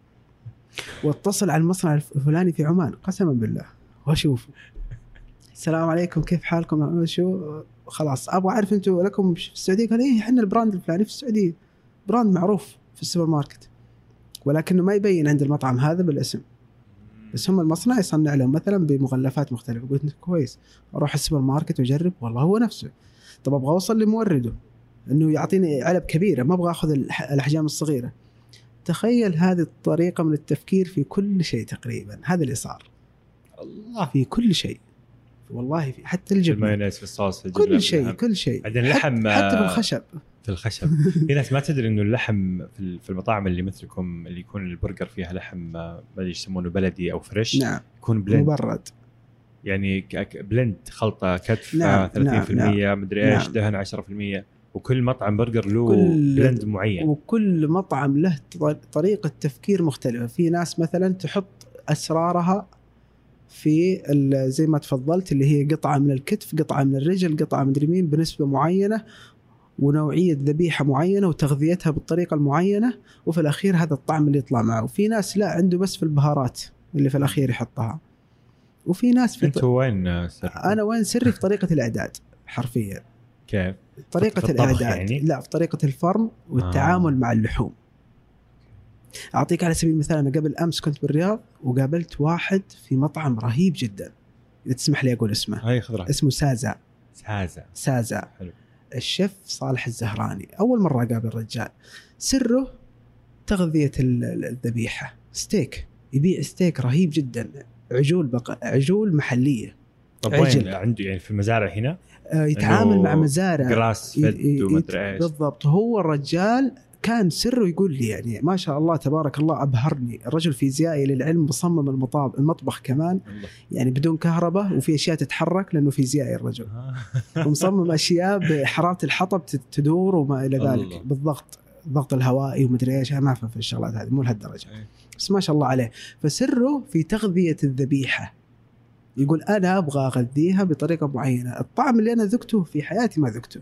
واتصل على المصنع الفلاني في عمان قسما بالله واشوف السلام عليكم كيف حالكم شو، خلاص ابغى اعرف انتم لكم في السعوديه. قال ايه احنا البراند الفلاني في السعوديه، براند معروف في السوبر ماركت، ولكنه ما يبين عند المطعم هذا بالاسم، بس هم المصنع يصنع لهم مثلا بمغلفات مختلفه. قلت كويس، اروح السوبر ماركت واجرب، والله هو نفسه. طب ابغى اوصل لمورده انه يعطيني علب كبيره، ما ابغى اخذ الاحجام الصغيره. تخيل هذه الطريقه من التفكير في كل شيء تقريبا، هذا اللي صار الله في كل شيء والله، في حتى الجبنه، المايونيز، في الصوص، في كل شيء كل شيء بعدين اللحم حتى في الخشب في الخشب في ناس ما تدري انه اللحم في المطاعم اللي مثلكم اللي يكون البرجر فيها لحم ما ادري يسمونه بلدي او فريش. نعم. يكون بلند مبرد، يعني بلند خلطه كتف. نعم. ثلاثين بالمئة نعم. مدري ايش. نعم. دهن عشرة بالمئة. وكل مطعم برجر له بلند معين، وكل مطعم له طريقه تفكير مختلفه. في ناس مثلا تحط اسرارها في زي ما تفضلت اللي هي قطعه من الكتف، قطعه من الرجل، قطعه من اليمين بنسبه معينه، ونوعيه ذبيحه معينه، وتغذيتها بالطريقه المعينه، وفي الاخير هذا الطعم اللي يطلع معه. وفي ناس لا عنده بس في البهارات اللي في الاخير يحطها. وفي ناس في انت ط... وين سر؟ انا وين سري في طريقه الاعداد حرفيا. كيف طريقه الاعداد يعني؟ لا في طريقه الفرم والتعامل آه. مع اللحوم. أعطيك على سبيل المثال، أنا قبل أمس كنت بالرياض وقابلت واحد في مطعم رهيب جدا، إذا تسمح لي أقول اسمه. هاي خضرة. اسمه سازا. سازا. سازا. حلو. الشيف صالح الزهراني. أول مرة قابل الرجال. سره تغذية الذبيحة، ستيك، يبيع ستيك رهيب جدا، عجول بق... عجول محلية. طب وين عنده يعني في المزارع هنا؟ آه يتعامل مع مزارع. جراس فد ومدري إيش. بالضبط. هو الرجال كان سره يقول لي يعني ما شاء الله تبارك الله أبهرني. الرجل فيزيائي للعلم، مصمم المطاب المطبخ كمان الله. يعني بدون كهرباء، وفي أشياء تتحرك لأنه فيزيائي الرجل. ومصمم أشياء بحرارة الحطب تدور وما إلى ذلك، بالضغط الضغط الهوائي ومدري إيش. أنا ما أفهم في الشغلات هذه، مو لهالدرجة، بس ما شاء الله عليه. فسره في تغذية الذبيحة. يقول أنا أبغى أغذيها بطريقة معينة، الطعم اللي أنا ذقته في حياتي ما ذقته.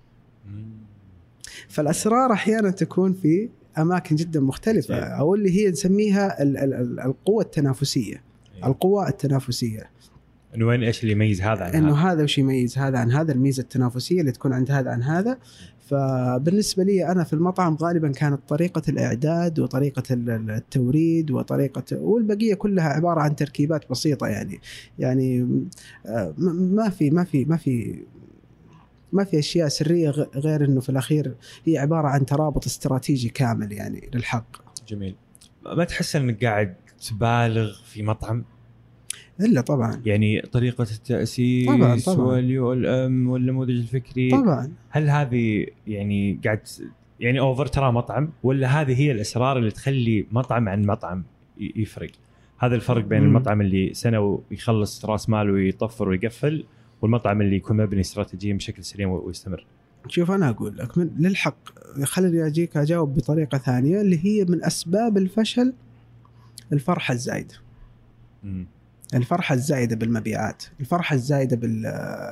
فالأسرار أحيانا تكون في أماكن جدا مختلفة، أو اللي هي نسميها القوة التنافسية. القوة التنافسية إنه وين إيش اللي يميز هذا عن إنه هذا وش يميز هذا عن هذا، الميزة التنافسية اللي تكون عند هذا عن هذا. فبالنسبة لي أنا في المطعم غالبا كانت طريقة الإعداد وطريقة التوريد وطريقة، والبقية كلها عبارة عن تركيبات بسيطة يعني يعني ما في ما في ما في ما في أشياء سرية غير إنه في الأخير هي عبارة عن ترابط استراتيجي كامل يعني للحق. جميل. ما تحس إنك قاعد تبالغ في مطعم؟ إلا طبعا يعني طريقة التأسيس طبعا طبعا والأم والنموذج الفكري طبعا. هل هذه يعني قاعد يعني أوفر ترى مطعم، ولا هذه هي الأسرار اللي تخلي مطعم عن مطعم يفرق؟ هذا الفرق بين المطعم اللي سنة ويخلص رأس مال ويطفر ويقفل، والمطعم اللي يكون مبني استراتيجيا بشكل سليم ويستمر. شوف أنا أقول لك من للحق، خليني أجيك أجاوب بطريقة ثانية اللي هي من أسباب الفشل الفرحة الزايدة. م. الفرحة الزايدة بالمبيعات، الفرحة الزايدة بال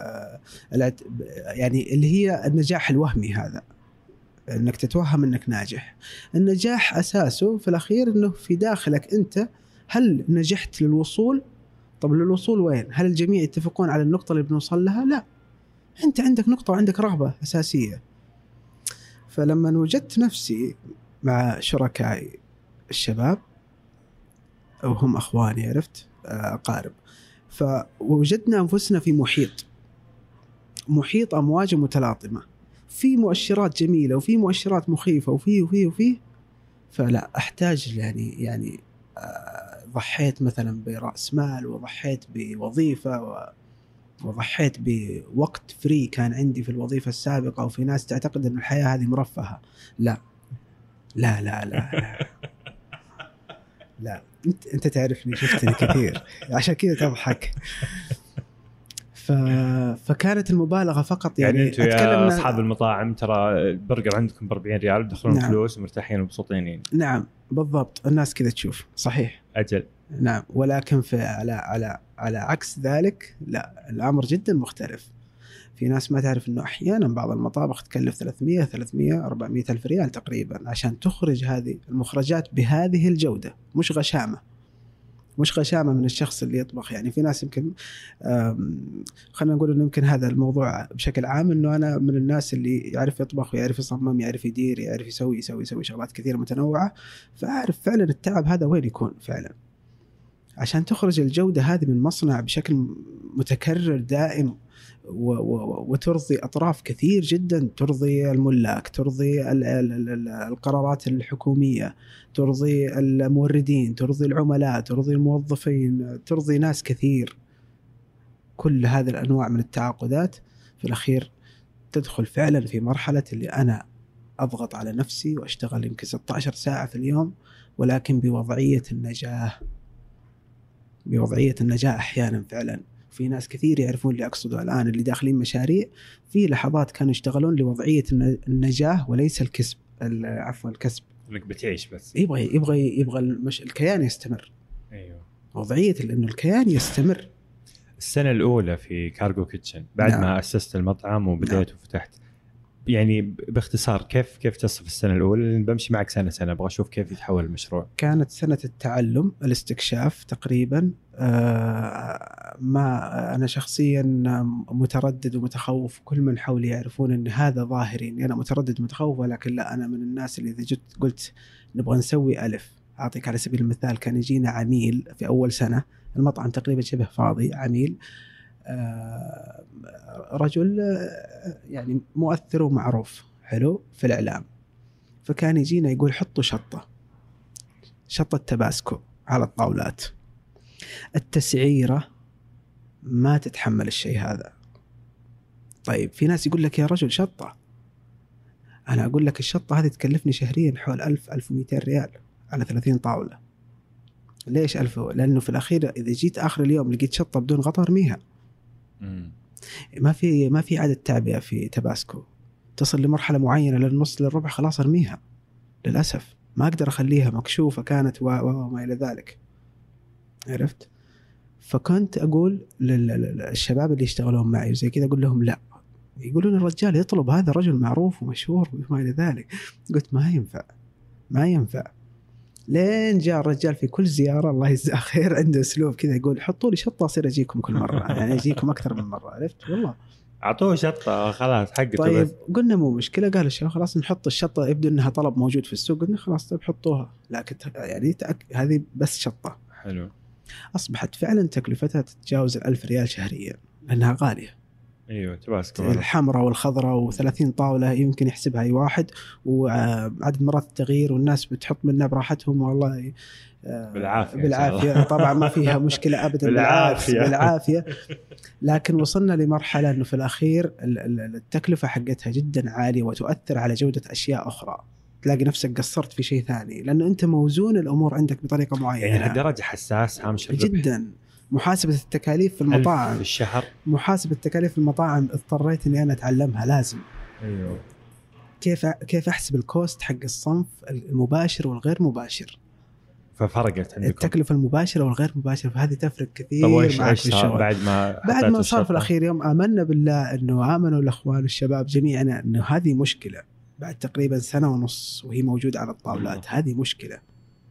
يعني اللي هي النجاح الوهمي، هذا انك تتوهم انك ناجح. النجاح اساسه في الاخير انه في داخلك انت، هل نجحت للوصول؟ طب للوصول وين؟ هل الجميع يتفقون على النقطة اللي بنوصل لها؟ لا، انت عندك نقطة وعندك رغبة اساسية. فلما وجدت نفسي مع شركائي الشباب وهم اخواني، عرفت أقارب، فوجدنا أنفسنا في محيط محيط أمواج متلاطمة، في مؤشرات جميلة وفي مؤشرات مخيفة وفي وفي وفي فلا أحتاج يعني يعني ضحيت مثلا برأس مال، وضحيت بوظيفة، وضحيت بوقت فري كان عندي في الوظيفة السابقة. وفي ناس تعتقد أن الحياة هذه مرفهة. لا لا لا لا, لا. لا انت انت تعرفني، شفتني كثير عشان كذا تضحك. ف... فكانت المبالغه فقط يعني, يعني انتوا يا اصحاب المطاعم ترى البرجر عندكم ب أربعين ريال تدخلون نعم. فلوس ومرتاحين ومبسوطين يعني. نعم بالضبط، الناس كذا تشوف صحيح. اجل نعم، ولكن في على على على عكس ذلك لا، الامر جدا مختلف. في ناس ما تعرف انه احيانا بعض المطابخ تكلف ثلاثمية ثلاثمية أربعمية الف ريال تقريبا عشان تخرج هذه المخرجات بهذه الجوده، مش غشامه مش غشامه من الشخص اللي يطبخ. يعني في ناس يمكن خلينا نقول انه يمكن هذا الموضوع بشكل عام، انه انا من الناس اللي يعرف يطبخ ويعرف يصمم، يعرف يدير، يعرف يسوي يسوي يسوي شغلات كثيره متنوعه، فاعرف فعلا التعب هذا وين يكون فعلا عشان تخرج الجوده هذه من مصنع بشكل متكرر دائم وترضي أطراف كثير جدا، ترضي الملاك، ترضي القرارات الحكومية، ترضي الموردين، ترضي العملاء، ترضي الموظفين، ترضي ناس كثير. كل هذه الأنواع من التعاقدات في الأخير تدخل فعلا في مرحلة اللي أنا أضغط على نفسي وأشتغل يمكن ستة عشر ساعة في اليوم، ولكن بوضعية النجاة بوضعية النجاة أحيانا فعلا. في ناس كثير يعرفون اللي أقصده الآن، اللي داخلين مشاريع في لحظات كانوا يشتغلون لوضعية النجاة وليس الكسب، عفوا الكسب، انك بتعيش بس، يبغى يبغى يبغى المش... الكيان يستمر. ايوه، وضعية لأنه الكيان يستمر. السنة الأولى في كارغو كيتشن بعد نعم. ما أسست المطعم وبدأت نعم. وفتحت، يعني باختصار كيف كيف تصف السنة الأولى؟ بمشي معك سنة سنة، أبغى أشوف كيف يتحول المشروع. كانت سنة التعلم، الاستكشاف تقريبا. آه ما أنا شخصيا متردد ومتخوف، كل من حولي يعرفون أن هذا ظاهري أني أنا متردد ومتخوف، ولكن لا، أنا من الناس اللي إذا جت قلت نبغى نسوي ألف. أعطيك على سبيل المثال، كان يجينا عميل في أول سنة، المطعم تقريبا شبه فاضي، عميل آه رجل آه يعني مؤثر ومعروف حلو في الإعلام، فكان يجينا يقول حطوا شطة شطة تباسكو على الطاولات. التسعيرة ما تتحمل الشيء هذا. طيب في ناس يقول لك يا رجل شطة، أنا أقول لك الشطة هذه تكلفني شهريا حول ألف ألف ومئتين ريال على ثلاثين طاولة. ليش ألف؟ لأنه في الأخير إذا جيت آخر اليوم لقيت شطة بدون غطا ارميها. ما في ما في عدد تعبئة في تباسكو، تصل لمرحلة معينة للنص للربع خلاص ارميها. للأسف ما أقدر أخليها مكشوفة كانت وما إلى ذلك، عرفت؟ فكنت أقول للشباب اللي يشتغلون معي وزي كذا، أقول لهم لا، يقولون الرجال يطلب، هذا رجل معروف ومشهور وما إلى ذلك. قلت ما ينفع ما ينفع. لين جاء الرجال في كل زيارة الله يجزاه خير عنده أسلوب كذا، يقول حطوا لي شطة أصير أجيكم كل مرة، يعني أجيكم أكثر من مرة، عرفت؟ والله اعطوه شطه خلاص حقته. طيب بس قلنا مو مشكله، قال الشباب خلاص نحط الشطه، يبدو انها طلب موجود في السوق، قلنا خلاص طيب حطوها، لكن يعني تأك... هذه بس شطه. حلو. اصبحت فعلا تكلفتها تتجاوز الألف ريال شهريا لانها غاليه. ايوه تباسكو الحمراء والخضراء وثلاثين طاوله يمكن يحسبها اي واحد، وعدد مرات التغيير والناس بتحط منها براحتهم والله بالعافيه بالعافيه طبعا ما فيها مشكله ابدا، بالعافيه بالعافيه. لكن وصلنا لمرحله انه في الاخير التكلفه حقتها جدا عاليه وتؤثر على جوده اشياء اخرى، تلاقي نفسك قصرت في شيء ثاني لانه انت موزون الامور عندك بطريقه معينه. يعني لهالدرجه حساس هامش الربح جدا. محاسبه التكاليف في المطاعم في الشهر، محاسبه التكاليف في المطاعم اضطريت اني انا اتعلمها لازم. ايوه كيف كيف احسب الكوست حق الصنف المباشر والغير مباشر. ففرقت عندكم التكلفه المباشره والغير مباشره، فهذه تفرق كثير. طب وإيش معك في الشغل بعد ما بعد ما صار في الاخير يوم امنا بالله انه امنوا الاخوان والشباب جميعنا انه هذه مشكله بعد تقريبا سنه ونص وهي موجوده على الطاولات، هذه مشكله.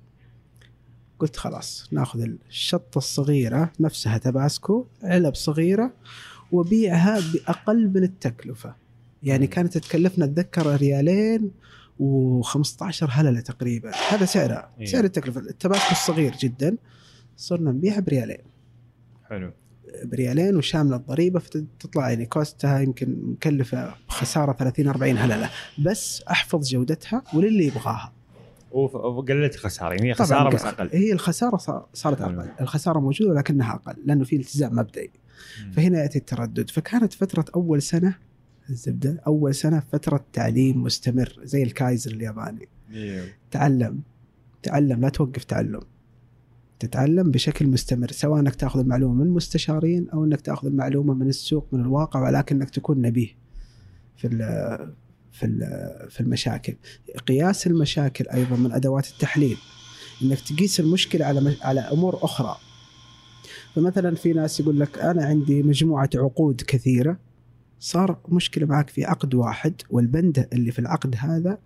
قلت خلاص ناخذ الشطه الصغيره نفسها تباسكو علب صغيره وبيعها باقل من التكلفه. يعني كانت تكلفنا اتذكر ريالين وخمسة عشر هلله تقريبا، هذا سعرها إيه. سعر التكلفه. التباسكو الصغير جدا صرنا نبيعها بريالين. حلو. بريالين وشامله الضريبه، فتطلع يعني كوستها يمكن مكلفه خساره ثلاثين أربعين هلله، بس احفظ جودتها وللي يبغاها وقلت خساره. يعني خساره بس اقل. هي الخساره صارت اقل، الخساره موجوده ولكنها اقل لانه في التزام مبدئي. فهنا ياتي التردد. فكانت فتره اول سنه الزبده، اول سنه فتره تعليم مستمر زي الكايزر الياباني. تعلم تعلم لا توقف تعلم، تتعلم بشكل مستمر، سواء انك تاخذ المعلومه من مستشارين او انك تاخذ المعلومه من السوق من الواقع، ولكنك تكون نبيه في ال في ال في المشاكل. قياس المشاكل ايضا من ادوات التحليل، انك تقيس المشكله على على امور اخرى. فمثلا في ناس يقول لك انا عندي مجموعه عقود كثيره، صار مشكله معك في عقد واحد والبند اللي في العقد هذا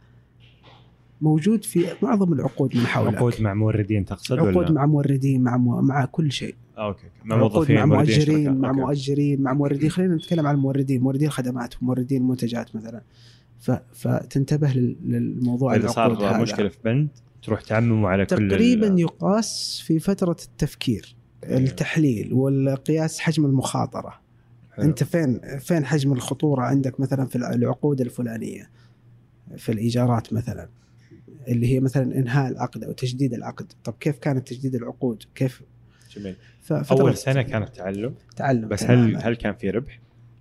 موجود في معظم العقود من حولك. عقود مع موردين تقصد؟ عقود ولا؟ مع موردين، مع مو... مع كل شيء. اوكي. مع موظفين، مع مؤجرين، مع أوكي. مؤجرين، مع موردين. خلينا نتكلم عن الموردين، موردين الخدمات وموردين المنتجات مثلا. ف... فتنتبه للموضوع. إذا صار مشكلة في بند تروح تعممه على كل تقريبا ال... يقاس في فترة التفكير، التحليل والقياس حجم المخاطرة. حلو. انت فين فين حجم الخطورة عندك مثلا في العقود الفلانية، في الإيجارات مثلا اللي هي مثلا إنهاء العقد أو تجديد العقد. طب كيف كانت تجديد العقود؟ كيف؟ جميل. أول سنة كانت تعلم تعلم بس هل هل كان في ربح؟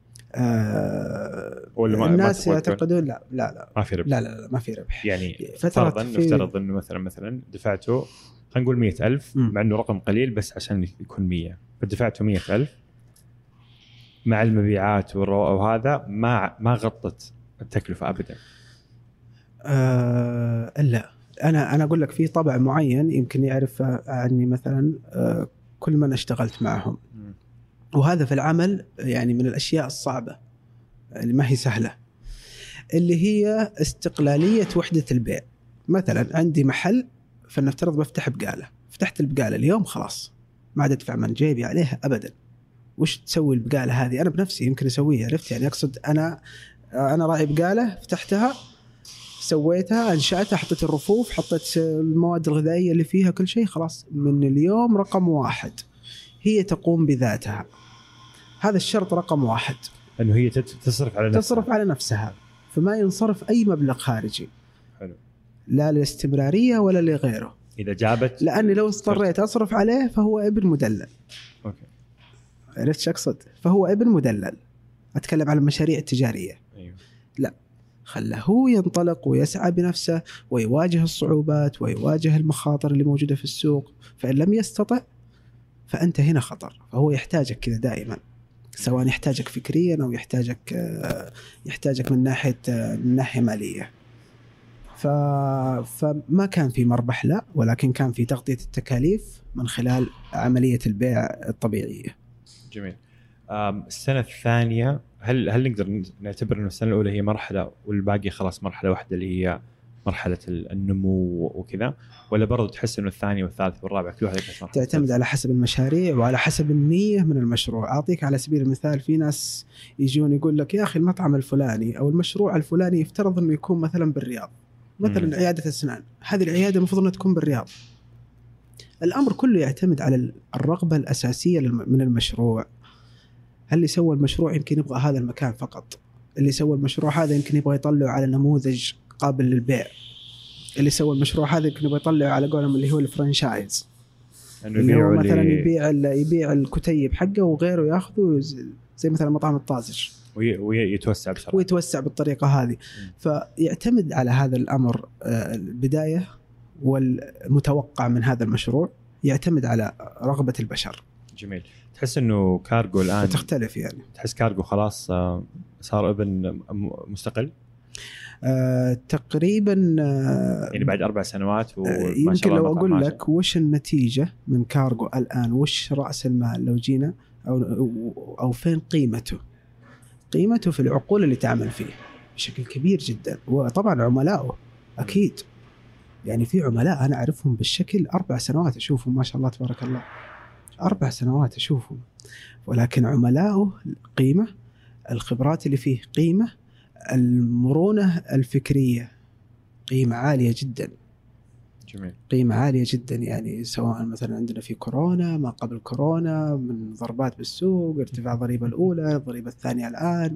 آه الناس يعتقدون لا لا لا ما في ربح. لا لا, لا ما في ربح. يعني فرضا نفترض إنه مثلا مثلا دفعته خلينا نقول مية ألف، مع إنه رقم قليل بس عشان يكون مية، فدفعته مية ألف مع المبيعات وهذا ما ما غطت التكلفة أبدا. آه لا أنا أنا أقول لك في طبع معين يمكن يعرف عني مثلا آه كل من اشتغلت معهم، وهذا في العمل يعني من الأشياء الصعبة اللي ما هي سهلة، اللي هي استقلالية وحدة البيع. مثلا عندي محل فلنفترض بفتح بقالة، فتحت البقالة اليوم خلاص ما عاد أدفع من جيبي عليها أبدا. وش تسوي البقالة هذه؟ أنا بنفسي يمكن أسويها، عرفت يعني أقصد أنا أنا راعي بقالة، فتحتها سويتها أنشأتها، حطيت الرفوف، حطيت المواد الغذائية اللي فيها كل شيء، خلاص من اليوم رقم واحد هي تقوم بذاتها. هذا الشرط رقم واحد، أنه هي تصرف على نفسها. تصرف على نفسها، فما ينصرف أي مبلغ خارجي. حلو. لا للاستمرارية ولا لغيره. إذا جابت، لأني لو اضطريت أصرف عليه فهو ابن مدلل. أوكي. عرفت شو أقصد؟ فهو ابن مدلل. أتكلم عن المشاريع التجارية. أيوه. لا، خله هو ينطلق ويسعى بنفسه ويواجه الصعوبات ويواجه المخاطر اللي موجودة في السوق. فإن لم يستطع فأنت هنا خطر. فهو يحتاجك كذا دائما، سواء يحتاجك فكريا أو يحتاجك يحتاجك من ناحية من ناحية مالية. ف... فما كان في مربح لا، ولكن كان في تغطية التكاليف من خلال عملية البيع الطبيعية. جميل. السنة الثانية هل هل نقدر نعتبر إنه السنة الأولى هي مرحلة والباقي خلاص مرحلة واحدة اللي هي مرحله النمو وكذا، ولا برضو تحس انه الثاني والثالث والرابع كل واحد يكسر؟ تعتمد على حسب المشاريع وعلى حسب النية من المشروع. أعطيك على سبيل المثال، في ناس يجون يقول لك يا أخي المطعم الفلاني أو المشروع الفلاني يفترض أنه يكون مثلا بالرياض، مثلا م. عيادة أسنان، هذه العيادة المفروض أنها تكون بالرياض. الأمر كله يعتمد على الرغبة الأساسية من المشروع. هل اللي سوى المشروع يمكن يبغى هذا المكان فقط، اللي سوى المشروع هذا يمكن يبغى يطلع على نموذج قابل للبيع، اللي سوى المشروع هذا يمكن يبغى يطلع على قولهم اللي هو الفرانشايز، اللي هو مثلا يبيع يبيع الكتيب حقه وغيره ياخذه زي مثلا مطعم الطازج ويتوسع بسرعة ويتوسع بالطريقة هذه. فيعتمد على هذا الأمر البداية والمتوقع من هذا المشروع، يعتمد على رغبة البشر. جميل. تحس إنه كارغو الآن تختلف يعني؟ تحس كارغو خلاص صار ابن مستقل؟ آه، تقريبا آه، يعني بعد أربع سنوات وما شاء الله. يمكن لو أقول ماشي. لك وش النتيجة من كارغو الآن، وش رأس المال لو جينا أو, أو فين قيمته؟ قيمته في العقول اللي تعمل فيه بشكل كبير جدا، وطبعا عملائه أكيد. يعني في عملاء أنا أعرفهم بالشكل أربع سنوات أشوفهم ما شاء الله تبارك الله، أربع سنوات أشوفهم، ولكن عملائه قيمة، الخبرات اللي فيه قيمة، المرونة الفكرية قيمة عالية جدا. جميل. قيمة عالية جدا، يعني سواء مثلا عندنا في كورونا، ما قبل كورونا، من ضربات بالسوق، ارتفاع ضريبة الأولى، الضريبة الثانية الآن.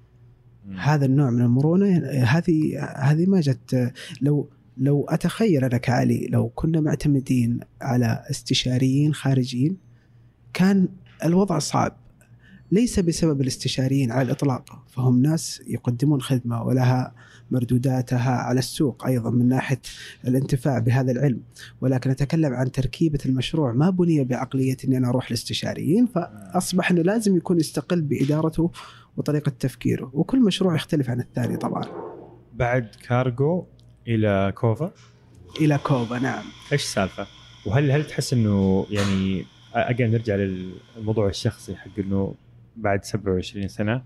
م. هذا النوع من المرونة هذه هذه ما جت. لو لو أتخيل أنا كعلي لو كنا معتمدين على استشاريين خارجيين كان الوضع صعب، ليس بسبب الاستشاريين على الإطلاق، فهم ناس يقدمون خدمة ولها مردوداتها على السوق أيضا من ناحية الانتفاع بهذا العلم، ولكن أتكلم عن تركيبة المشروع ما بني بعقلية أني أنا أروح لاستشاريين، فأصبح أنه لازم يكون يستقل بإدارته وطريقة تفكيره، وكل مشروع يختلف عن الثاني طبعا. بعد كارغو إلى كوفا. إلى كوفا نعم. إيش السالفة؟ وهل هل تحس إنه يعني أجي نرجع للموضوع الشخصي حق إنه بعد سبعة وعشرين سنة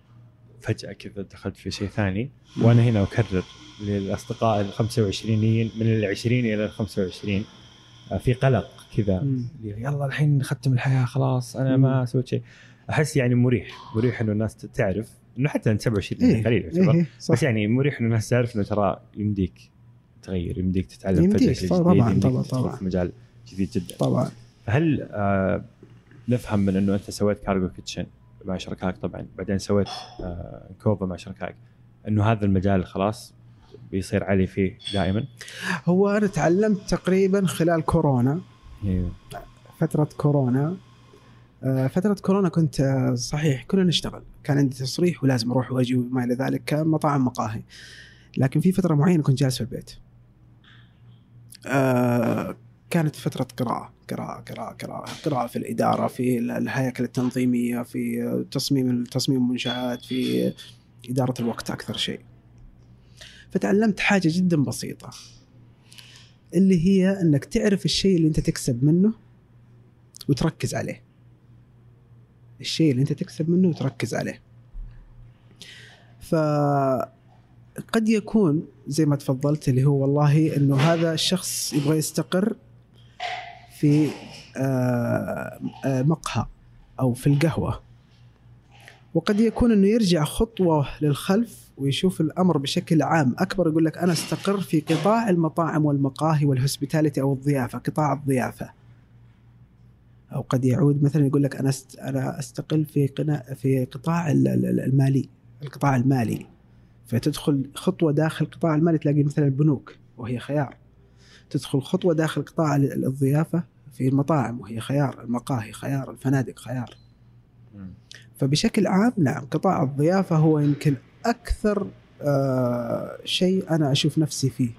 فجأة كذا دخلت في شيء ثاني، وأنا هنا أكرر للأصدقاء الخمسة وعشرينيين من العشرين إلى الخمسة وعشرين في قلق كذا، يلا الحين نختم الحياة خلاص أنا ما سويت شيء. أحس يعني مريح مريح إنه الناس تعرف إنه حتى سبعة وعشرين إيه قليل إيه بس يعني مريح إنه الناس تعرف إنه ترى يمديك تغير، يمديك تتعلم يمديك فجأة طبعا جديد، طبعا طبعا في مجال جديد جدا طبعا. فهل آه نفهم من إنه أنت سويت كارغو كيتشن مع شركائك طبعا، بعدين سويت آه كوفا مع شركائك، إنه هذا المجال خلاص بيصير علي فيه دائما؟ هو أنا تعلمت تقريبا خلال كورونا. أيوه. فترة كورونا فترة كورونا كنت صحيح كنا نشتغل، كان عندي تصريح ولازم أروح وأجي وما إلى ذلك، كان مطاعم مقاهي، لكن في فترة معينة كنت جالس في البيت. كانت فترة قراءة قراءة قراءة قراءة قراءة في الإدارة، في الهياكل التنظيمية، في تصميم تصميم المنشآت، في إدارة الوقت أكثر شيء. فتعلمت حاجة جدا بسيطة اللي هي أنك تعرف الشيء اللي أنت تكسب منه وتركز عليه، الشيء اللي أنت تكسب منه وتركز عليه. فقد يكون زي ما تفضلت اللي هو والله أنه هذا الشخص يبغى يستقر في مقهى أو في القهوة، وقد يكون أنه يرجع خطوة للخلف ويشوف الأمر بشكل عام أكبر، يقول لك أنا استقر في قطاع المطاعم والمقاهي والهوسبيتاليتي أو الضيافة، قطاع الضيافة. أو قد يعود مثلا يقول لك أنا أنا أستقل في قنا في قطاع المالي، القطاع المالي، فتدخل خطوة داخل القطاع المالي تلاقي مثلا البنوك وهي خيار، تدخل خطوة داخل قطاع الضيافة في المطاعم وهي خيار، المقاهي خيار، الفنادق خيار. فبشكل عام نعم قطاع الضيافة هو يمكن أكثر آه شيء أنا أشوف نفسي فيه،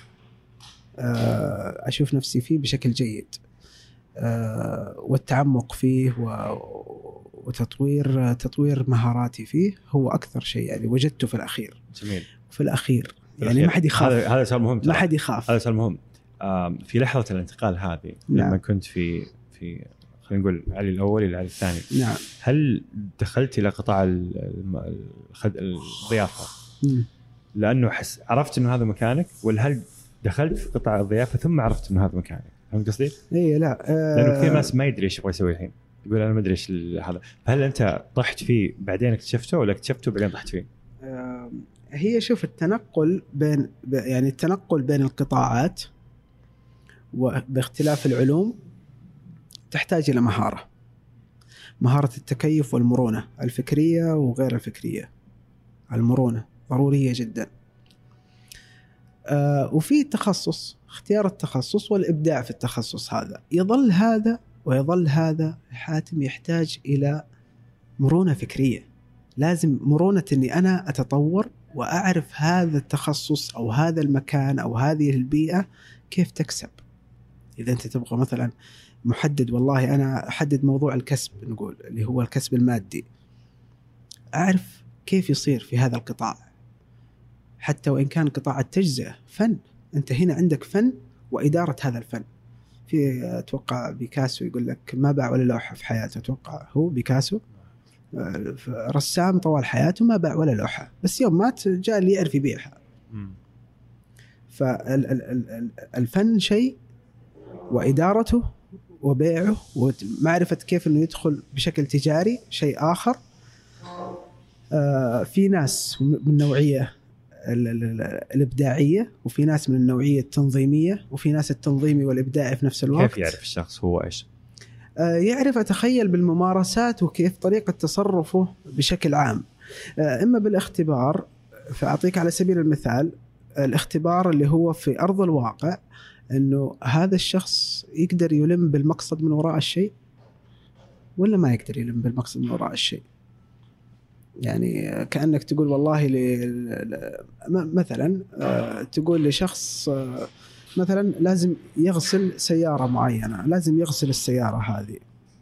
آه أشوف نفسي فيه بشكل جيد، آه والتعمق فيه وتطوير تطوير مهاراتي فيه هو أكثر شيء يعني وجدته في الأخير. جميل. في الأخير يعني ما حد يخاف، هذا هذا سؤال مهم، ما حد يخاف، هذا سؤال مهم. في لحظة الانتقال هذه نعم. لما كنت في في خلينا نقول علي الأول إلى علي الثاني نعم. هل دخلت إلى قطاع الضيافة لانه حس عرفت انه هذا مكانك، ولا هل دخلت في قطاع الضيافه ثم عرفت انه هذا مكانك؟ فهمت قصدي؟ اي لا آه لانه كثير ناس ما يدري ايش يبغى يسوي الحين، يقول انا ما ادري ايش هذا. فهل انت طحت فيه بعدين اكتشفته، ولا اكتشفته بعدين طحت فيه؟ آه هي شوف التنقل بين يعني التنقل بين القطاعات وباختلاف العلوم تحتاج الى مهاره مهاره التكيف والمرونه الفكريه وغير الفكريه. المرونه ضروريه جدا. آه وفي التخصص، اختيار التخصص والإبداع في التخصص، هذا يظل هذا ويظل هذا. حاتم يحتاج إلى مرونة فكرية. لازم مرونة أني أنا أتطور وأعرف هذا التخصص أو هذا المكان أو هذه البيئة كيف تكسب. إذا أنت تبغى مثلا محدد، والله أنا أحدد موضوع الكسب، نقول اللي هو الكسب المادي، أعرف كيف يصير في هذا القطاع. حتى وإن كان قطاع التجزئة فن، أنت هنا عندك فن وإدارة هذا الفن. في أتوقع بيكاسو يقول لك ما باع ولا لوحة في حياته، أتوقع هو بيكاسو رسام طوال حياته ما باع ولا لوحة، بس يوم مات جاء اللي يعرف يبيعها. فالفن شيء، وإدارته وبيعه ومعرفة كيف أنه يدخل بشكل تجاري شيء آخر. في ناس من نوعية الإبداعية، وفي ناس من النوعية التنظيمية، وفي ناس التنظيمي والإبداعي في نفس الوقت. كيف يعرف الشخص هو إيش؟ يعرف أتخيل بالممارسات وكيف طريقة تصرفه بشكل عام، إما بالاختبار. فأعطيك على سبيل المثال الاختبار اللي هو في أرض الواقع، أنه هذا الشخص يقدر يلم بالمقصد من وراء الشيء ولا ما يقدر يلم بالمقصد من وراء الشيء. يعني كأنك تقول والله ل... مثلا تقول لشخص مثلا لازم يغسل سيارة معينة، لازم يغسل السيارة هذه،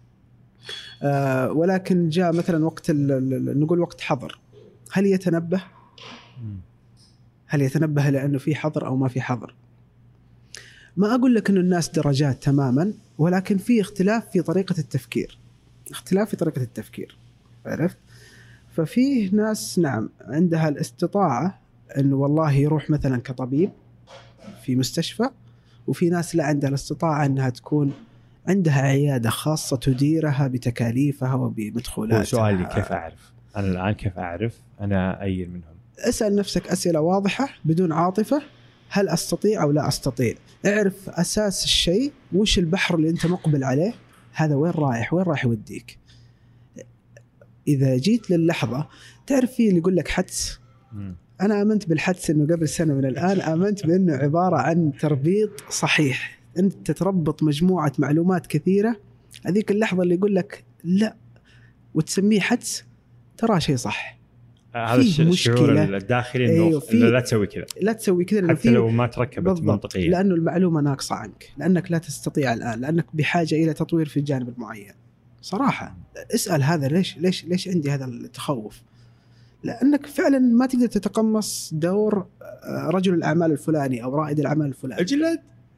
ولكن جاء مثلا وقت نقول وقت حظر، هل يتنبه؟ هل يتنبه لأنه في حظر أو ما في حظر؟ ما أقول لك أن الناس درجات تماما، ولكن في اختلاف في طريقة التفكير، اختلاف في طريقة التفكير، عرفت؟ ففيه ناس نعم عندها الاستطاعة أنه والله يروح مثلا كطبيب في مستشفى، وفي ناس لا عندها الاستطاعة أنها تكون عندها عيادة خاصة تديرها بتكاليفها وبمدخولاتها. سؤالي كيف أعرف أنا الآن، كيف أعرف أنا أي منهم؟ اسأل نفسك أسئلة واضحة بدون عاطفة، هل أستطيع أو لا أستطيع؟ اعرف أساس الشيء، وش البحر اللي أنت مقبل عليه، هذا وين رايح، وين رايح يوديك. إذا جيت للحظة تعرف فيه اللي يقول لك حدس. م. أنا آمنت بالحدس إنه قبل سنة من الآن آمنت بأنه عبارة عن تربيط صحيح. أنت تربط مجموعة معلومات كثيرة، هذيك اللحظة اللي يقول لك لا وتسميه حدس، ترى شيء صح. هذا الشعور الداخلي إنه أيوه لا تسوي كذا، لا تسوي كذا، حتى لو ما تركبت منطقيا، لأنه المعلومة ناقصة عنك، لأنك لا تستطيع الآن، لأنك بحاجة إلى تطوير في الجانب المعين. صراحة اسأل هذا ليش ليش ليش عندي هذا التخوف، لأنك فعلا ما تقدر تتقمص دور رجل الأعمال الفلاني أو رائد الأعمال الفلاني. أجلد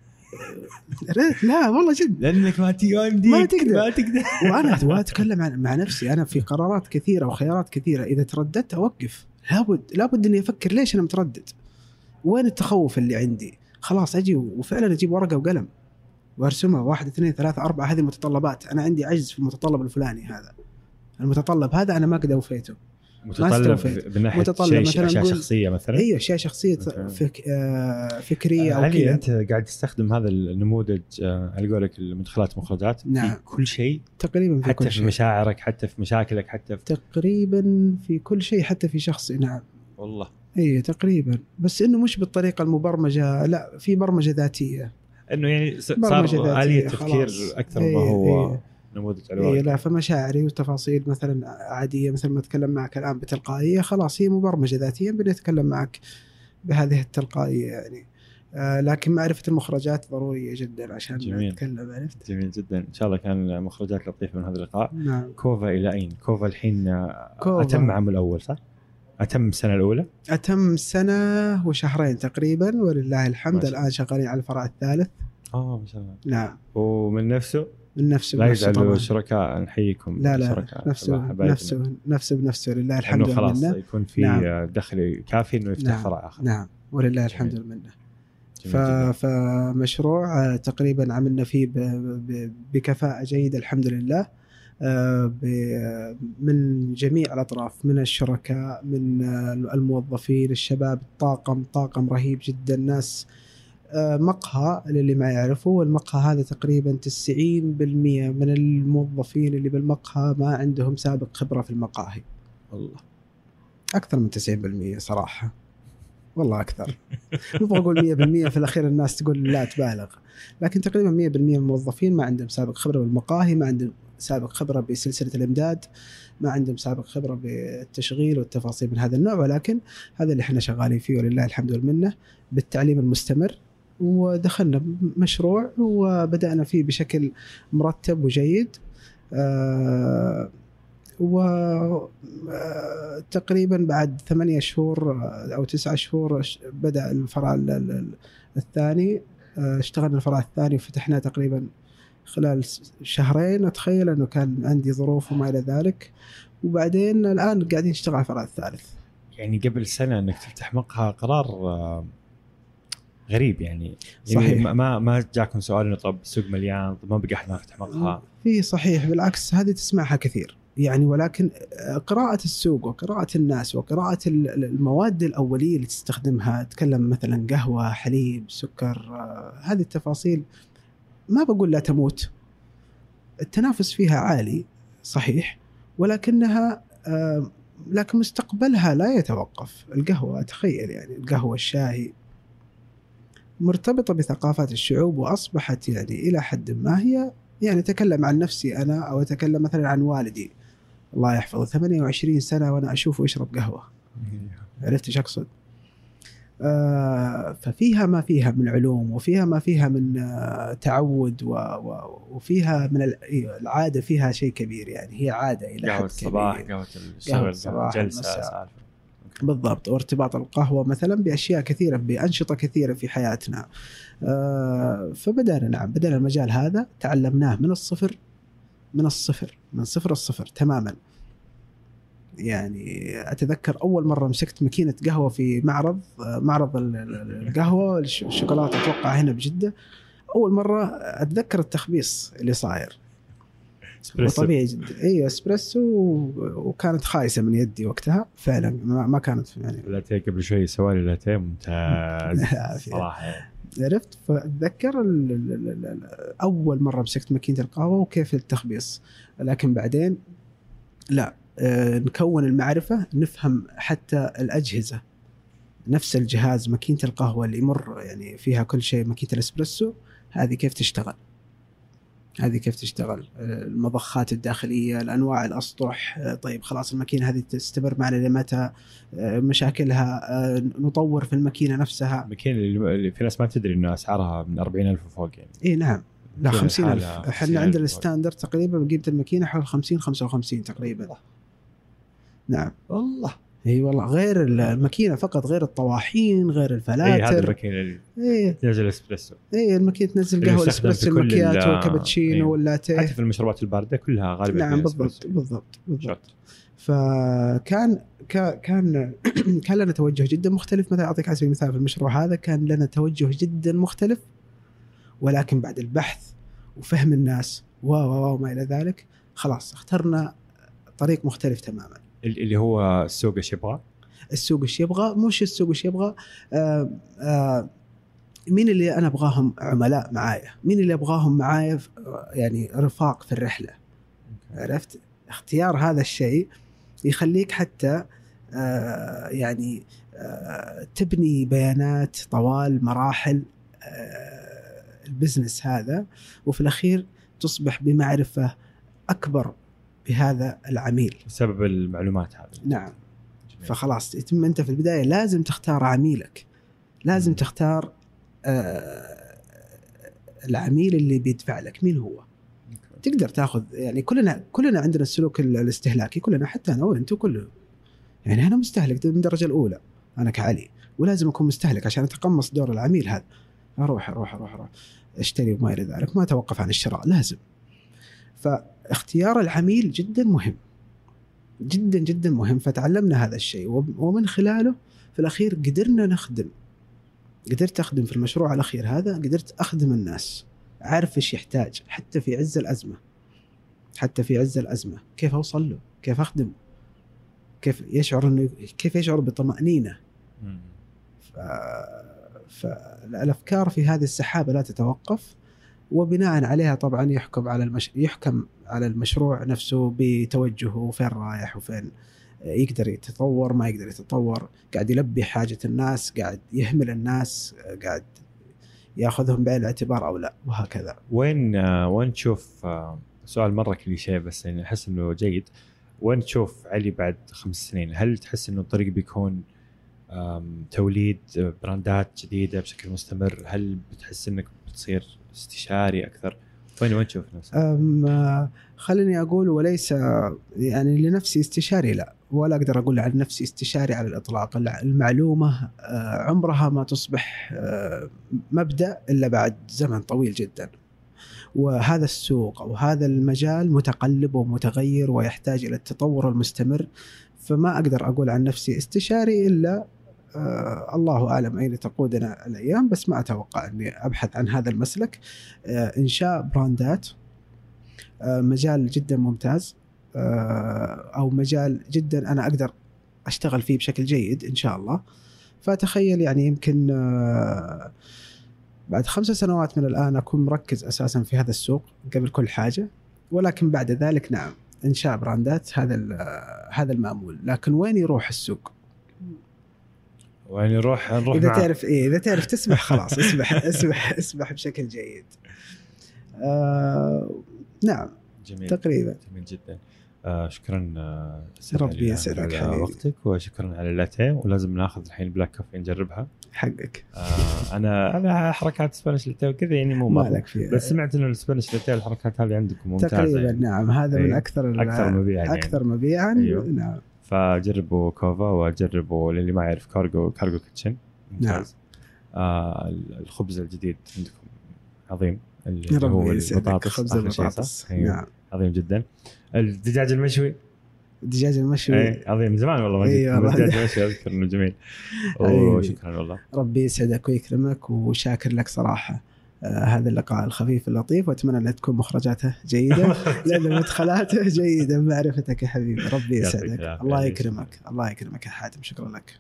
لا والله جد، لأنك ما تقدر ما تقدر, ما تقدر. وأنا أتكلم مع نفسي، أنا في قرارات كثيرة وخيارات كثيرة إذا ترددت أوقف، لابد لابد إني أفكر ليش أنا متردد، وين التخوف اللي عندي. خلاص أجي وفعلا أجيب ورقة وقلم وارسمها، واحد اثنين ثلاثة أربعة، هذه المتطلبات. أنا عندي عجز في المتطلب الفلاني، هذا المتطلب هذا أنا ما قد أوفيته. متطلب من ناحية شيء شيء أشياء شخصية مثلا. أي أشياء شخصية فك... آه فكرية أو كذا. أنت قاعد تستخدم هذا النموذج على قولك المدخلات مخرجات نعم. في كل شيء تقريبا، في حتى كل في شيء. مشاعرك، حتى في مشاكلك، حتى في تقريبا في كل شيء، حتى في شخصي. نعم والله. أي تقريبا، بس إنه مش بالطريقة المبرمجة، لا في برمجة ذاتية، إنه يعني صار آلية تفكير أكثر ما هو أي نموذج علوي. إيه لا، فمشاعري وتفاصيل مثلا عادية، مثل ما أتكلم معك الآن بتلقائية، خلاص هي مبرمجة ذاتيا، بدي أتكلم معك بهذه التلقائية يعني. آه لكن معرفة المخرجات ضرورية جدا عشان نتكلم. عرفت؟ جميل جدا. إن شاء الله كان مخرجات لطيفة من هذا اللقاء. نعم. كوفا إلى أين؟ كوفا الحين كوفا. أتم عام الأول صح؟ أتم السنة الأولى؟ أتم سنة وشهرين تقريبا ولله الحمد. الآن شغالين على الفرع الثالث. آه ما شاء الله. نعم. ومن نفسه من نفسه لا بنفسه يزعلوا طبعا. الشركاء، نحييكم. لا لا الشركاء نفسه نفسه نفسه بنفسه لله الحمد إنه لله. خلاص يكون في نعم. دخل كافي إنه يفتح نعم. فرع آخر. نعم ولله الحمد لله. فمشروع تقريبا عملنا فيه بكفاءة جيدة الحمد لله، من جميع الأطراف، من الشركاء، من الموظفين، الشباب، الطاقم طاقم رهيب جدا. ناس مقهى اللي ما يعرفوا، والمقهى هذا تقريبا تسعين بالمئة من الموظفين اللي بالمقهى ما عندهم سابق خبرة في المقاهي. الله، أكثر من تسعين بالمئة صراحة، والله أكثر. نبغى أقول مية بالمية، في الأخير الناس تقول لا تبالغ، لكن تقريبا مية بالمية من الموظفين ما عندهم سابق خبرة بالمقاهي، ما عندهم سابق خبرة بسلسلة الإمداد، ما عندهم سابق خبرة بالتشغيل والتفاصيل من هذا النوع. ولكن هذا اللي احنا شغالين فيه ولله الحمد والمنة بالتعليم المستمر، ودخلنا مشروع وبدأنا فيه بشكل مرتب وجيد. آه وتقريبا بعد ثمانية شهور أو تسعة شهور بدأ الفرع الثاني. اشتغلنا الفرع الثاني وفتحناه تقريبا خلال شهرين. أتخيل أنه كان عندي ظروف وما إلى ذلك، وبعدين الآن قاعدين نشتغل على الفرع الثالث. يعني قبل سنة أنك تفتح مقهى قرار غريب يعني. صحيح. يعني ما ما جاكم سؤال إنه طب السوق مليان، طب ما بقى أحد ما فتح مقهى؟ في صحيح، بالعكس هذه تسمعها كثير يعني. ولكن قراءة السوق وقراءة الناس وقراءة المواد الأولية اللي تستخدمها، تكلم مثلا قهوة، حليب، سكر، هذه التفاصيل ما بقول لا تموت، التنافس فيها عالي صحيح، ولكنها لكن مستقبلها لا يتوقف. القهوة أتخيل يعني القهوة الشاهي مرتبطة بثقافات الشعوب، وأصبحت يعني إلى حد ما هي يعني تكلم عن نفسي أنا أو أتكلم مثلا عن والدي الله يحفظه، ثمانية وعشرين سنة وأنا أشوفه يشرب قهوة. عرفت إيش أقصد؟ آه ففيها ما فيها من علوم، وفيها ما فيها من آه تعود، و و وفيها من العادة، فيها شيء كبير يعني. هي عادة إلى حد كبير. الصباح، قهوة الشغل، جلسة، بالضبط. وارتباط القهوة مثلا بأشياء كثيرة، بأنشطة كثيرة في حياتنا. آه فبدأنا نعم بدأنا المجال هذا، تعلمناه من الصفر، من الصفر من صفر الصفر تماما. يعني أتذكر أول مرة مسكت ماكينة قهوة في معرض معرض القهوة الشوكولاتة أتوقع هنا بجدة. أول مرة أتذكر التخبيص اللي صاير طبيعي جدا. أيوة اسبريسو، وكانت خايسة من يدي وقتها فعلا، ما كانت يعني. لاتيه قبل شوي سوالي لاتيه ممتاز صراحة. عرفت. فأتذكر أول مرة مسكت ماكينة القهوة وكيف التخبيص، لكن بعدين لا آه نكون المعرفة، نفهم حتى الأجهزة، نفس الجهاز ماكينة القهوة اللي يمر يعني فيها كل شيء، ماكينة الاسبريسو هذه كيف تشتغل، هذه كيف تشتغل، المضخات الداخلية، الأنواع، الأسطح. طيب خلاص الماكينة هذه تستمر معنا لمتى، مشاكلها، نطور في الماكينة نفسها. الماكينة اللي في ناس ما تدري إنه أسعارها من أربعين ألف وفوق يعني. إيه نعم، لا خمسين ألف. إحنا عندنا الستاندر تقريبا قيمة الماكينة حول خمسين خمسة وخمسين تقريبا. الله. نعم والله. اي والله، غير الماكينه فقط، غير الطواحين، غير الفلاتر. اي هذه الماكينه اللي إيه. تنزل اسبريسو. اي الماكينه تنزل قهوه الاسبريسو، المكياتو والكابتشينو واللاتيه، حتى في المشروبات البارده كلها غالبا. نعم بالضبط بالضبط بالضبط. فكان كان كان لنا توجه جدا مختلف. مثلا اعطيك على سبيل المثال في المشروع هذا كان لنا توجه جدا مختلف، ولكن بعد البحث وفهم الناس و و وما الى ذلك خلاص اخترنا طريق مختلف تماما. اللي هو السوق ايش يبغى؟ السوق ايش يبغى، مش السوق ايش يبغى. آه آه مين اللي انا ابغاهم عملاء معايا، مين اللي ابغاهم معايا يعني رفاق في الرحله. عرفت. اختيار هذا الشيء يخليك حتى آه يعني آه تبني بيانات طوال مراحل آه البزنس هذا، وفي الاخير تصبح بمعرفه اكبر بهذا العميل بسبب المعلومات هذه. نعم. جميل. فخلاص يتم أنت في البداية لازم تختار عميلك، لازم م. تختار آه العميل اللي بيدفع لك مين هو. مم. تقدر تأخذ يعني كلنا كلنا عندنا السلوك الاستهلاكي، كلنا حتى أنا وأنت كله يعني. أنا مستهلك من الدرجة الأولى أنا كعلي، ولازم أكون مستهلك عشان أتقمص دور العميل هذا. أروح أروح أروح, أروح. اشتري وما إلى ذلك، ما أتوقف عن الشراء، لازم فاختيار العميل جدا مهم جدا جدا مهم. فتعلمنا هذا الشيء، ومن خلاله في الأخير قدرنا نخدم قدرت أخدم في المشروع الأخير هذا، قدرت أخدم الناس، عارف إيش يحتاج حتى في عز الأزمة حتى في عز الأزمة كيف أوصل له، كيف أخدمه، كيف يشعر إنه كيف يشعر بطمأنينة. ف... فالأفكار في هذه السحابة لا تتوقف، وبناء عليها طبعا يحكم على المش... يحكم على المشروع نفسه بتوجهه، فين رايح وفين يقدر يتطور ما يقدر يتطور، قاعد يلبي حاجة الناس، قاعد يهمل الناس، قاعد ياخذهم بعين الاعتبار أو لا، وهكذا. وين وين تشوف، سؤال مرة كليشيه بس يعني أحس إنه جيد، وين تشوف علي بعد خمس سنين؟ هل تحس إنه الطريق بيكون توليد براندات جديدة بشكل مستمر؟ هل بتحس إنك بتصير استشاري أكثر؟ وين وين تشوف نفسك؟ خليني أقول وليس يعني لنفسي استشاري، لا، ولا أقدر أقول عن نفسي استشاري على الإطلاق. المعلومة عمرها ما تصبح مبدأ إلا بعد زمن طويل جدا، وهذا السوق أو هذا المجال متقلب ومتغير ويحتاج إلى التطور المستمر. فما أقدر أقول عن نفسي استشاري إلا آه الله أعلم أين تقودنا الأيام، بس ما أتوقع أني أبحث عن هذا المسلك. آه إنشاء براندات آه مجال جدا ممتاز، آه أو مجال جدا أنا أقدر أشتغل فيه بشكل جيد إن شاء الله. فتخيل يعني يمكن آه بعد خمس سنوات من الآن أكون مركز أساسا في هذا السوق قبل كل حاجة، ولكن بعد ذلك نعم إنشاء براندات هذا هذا المأمول. لكن وين يروح السوق؟ وين يروح؟ نروح إذا مع... تعرف إيه إذا تعرف تسبح خلاص اسبح اسبح اسبح بشكل جيد. آه نعم جميل. تقريبا. جميل جدا. آه شكرا آه ربي يسعدك على وقتك، وشكرا على اللاتيه. ولازم ناخذ الحين بلاك كوفي نجربها. حقك. آه انا انا حركات سبانيش لاتيه وكذا يعني مو مالك فيها، بس سمعت انه السبانيش لاتيه الحركات هذه عندكم ممتازه تقريبا يعني. نعم هذا أيه. من اكثر اكثر مبيعا اكثر يعني. مبيعا. أيوه. نعم. فجربوا كوفا، وجربوا للي ما يعرف كارجو كارجو كيتشن ممتاز. نعم. آه الخبز الجديد عندكم عظيم، اللي هو البطاطس، خبز البطاطس. نعم عظيم جدا. الدجاج المشوي الدجاج المشوي ايه عظيم، زمان والله ما جبت الدجاج المشوي، اذكر انه جميل. وشكرا والله. ربي يسعدك ويكرمك، وشاكر لك صراحه آه هذا اللقاء الخفيف اللطيف، واتمنى ان تكون مخرجاته جيده لان مدخلاته جيده. معرفتك يا حبيبي، ربي يسعدك. الله يكرمك الله يكرمك يا حاتم، شكرا لك.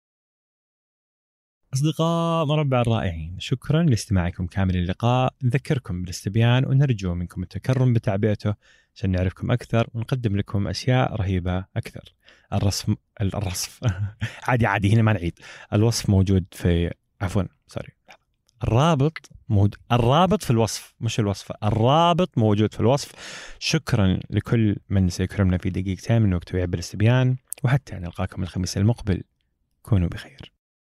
أصدقاء مربع الرائعين، شكرا لاستماعكم كامل اللقاء. نذكركم بالاستبيان ونرجو منكم التكرم بتعبئته عشان نعرفكم أكثر ونقدم لكم أشياء رهيبة أكثر. الرصف الرصف عادي عادي هنا ما نعيد. الوصف موجود في عفوا سوري الرابط مود الرابط في الوصف، مش الوصف، الرابط موجود في الوصف. شكرا لكل من سيكرمنا في دقيقتين من وقت ويعب الاستبيان، وحتى نلقاكم الخميس المقبل. كونوا بخير.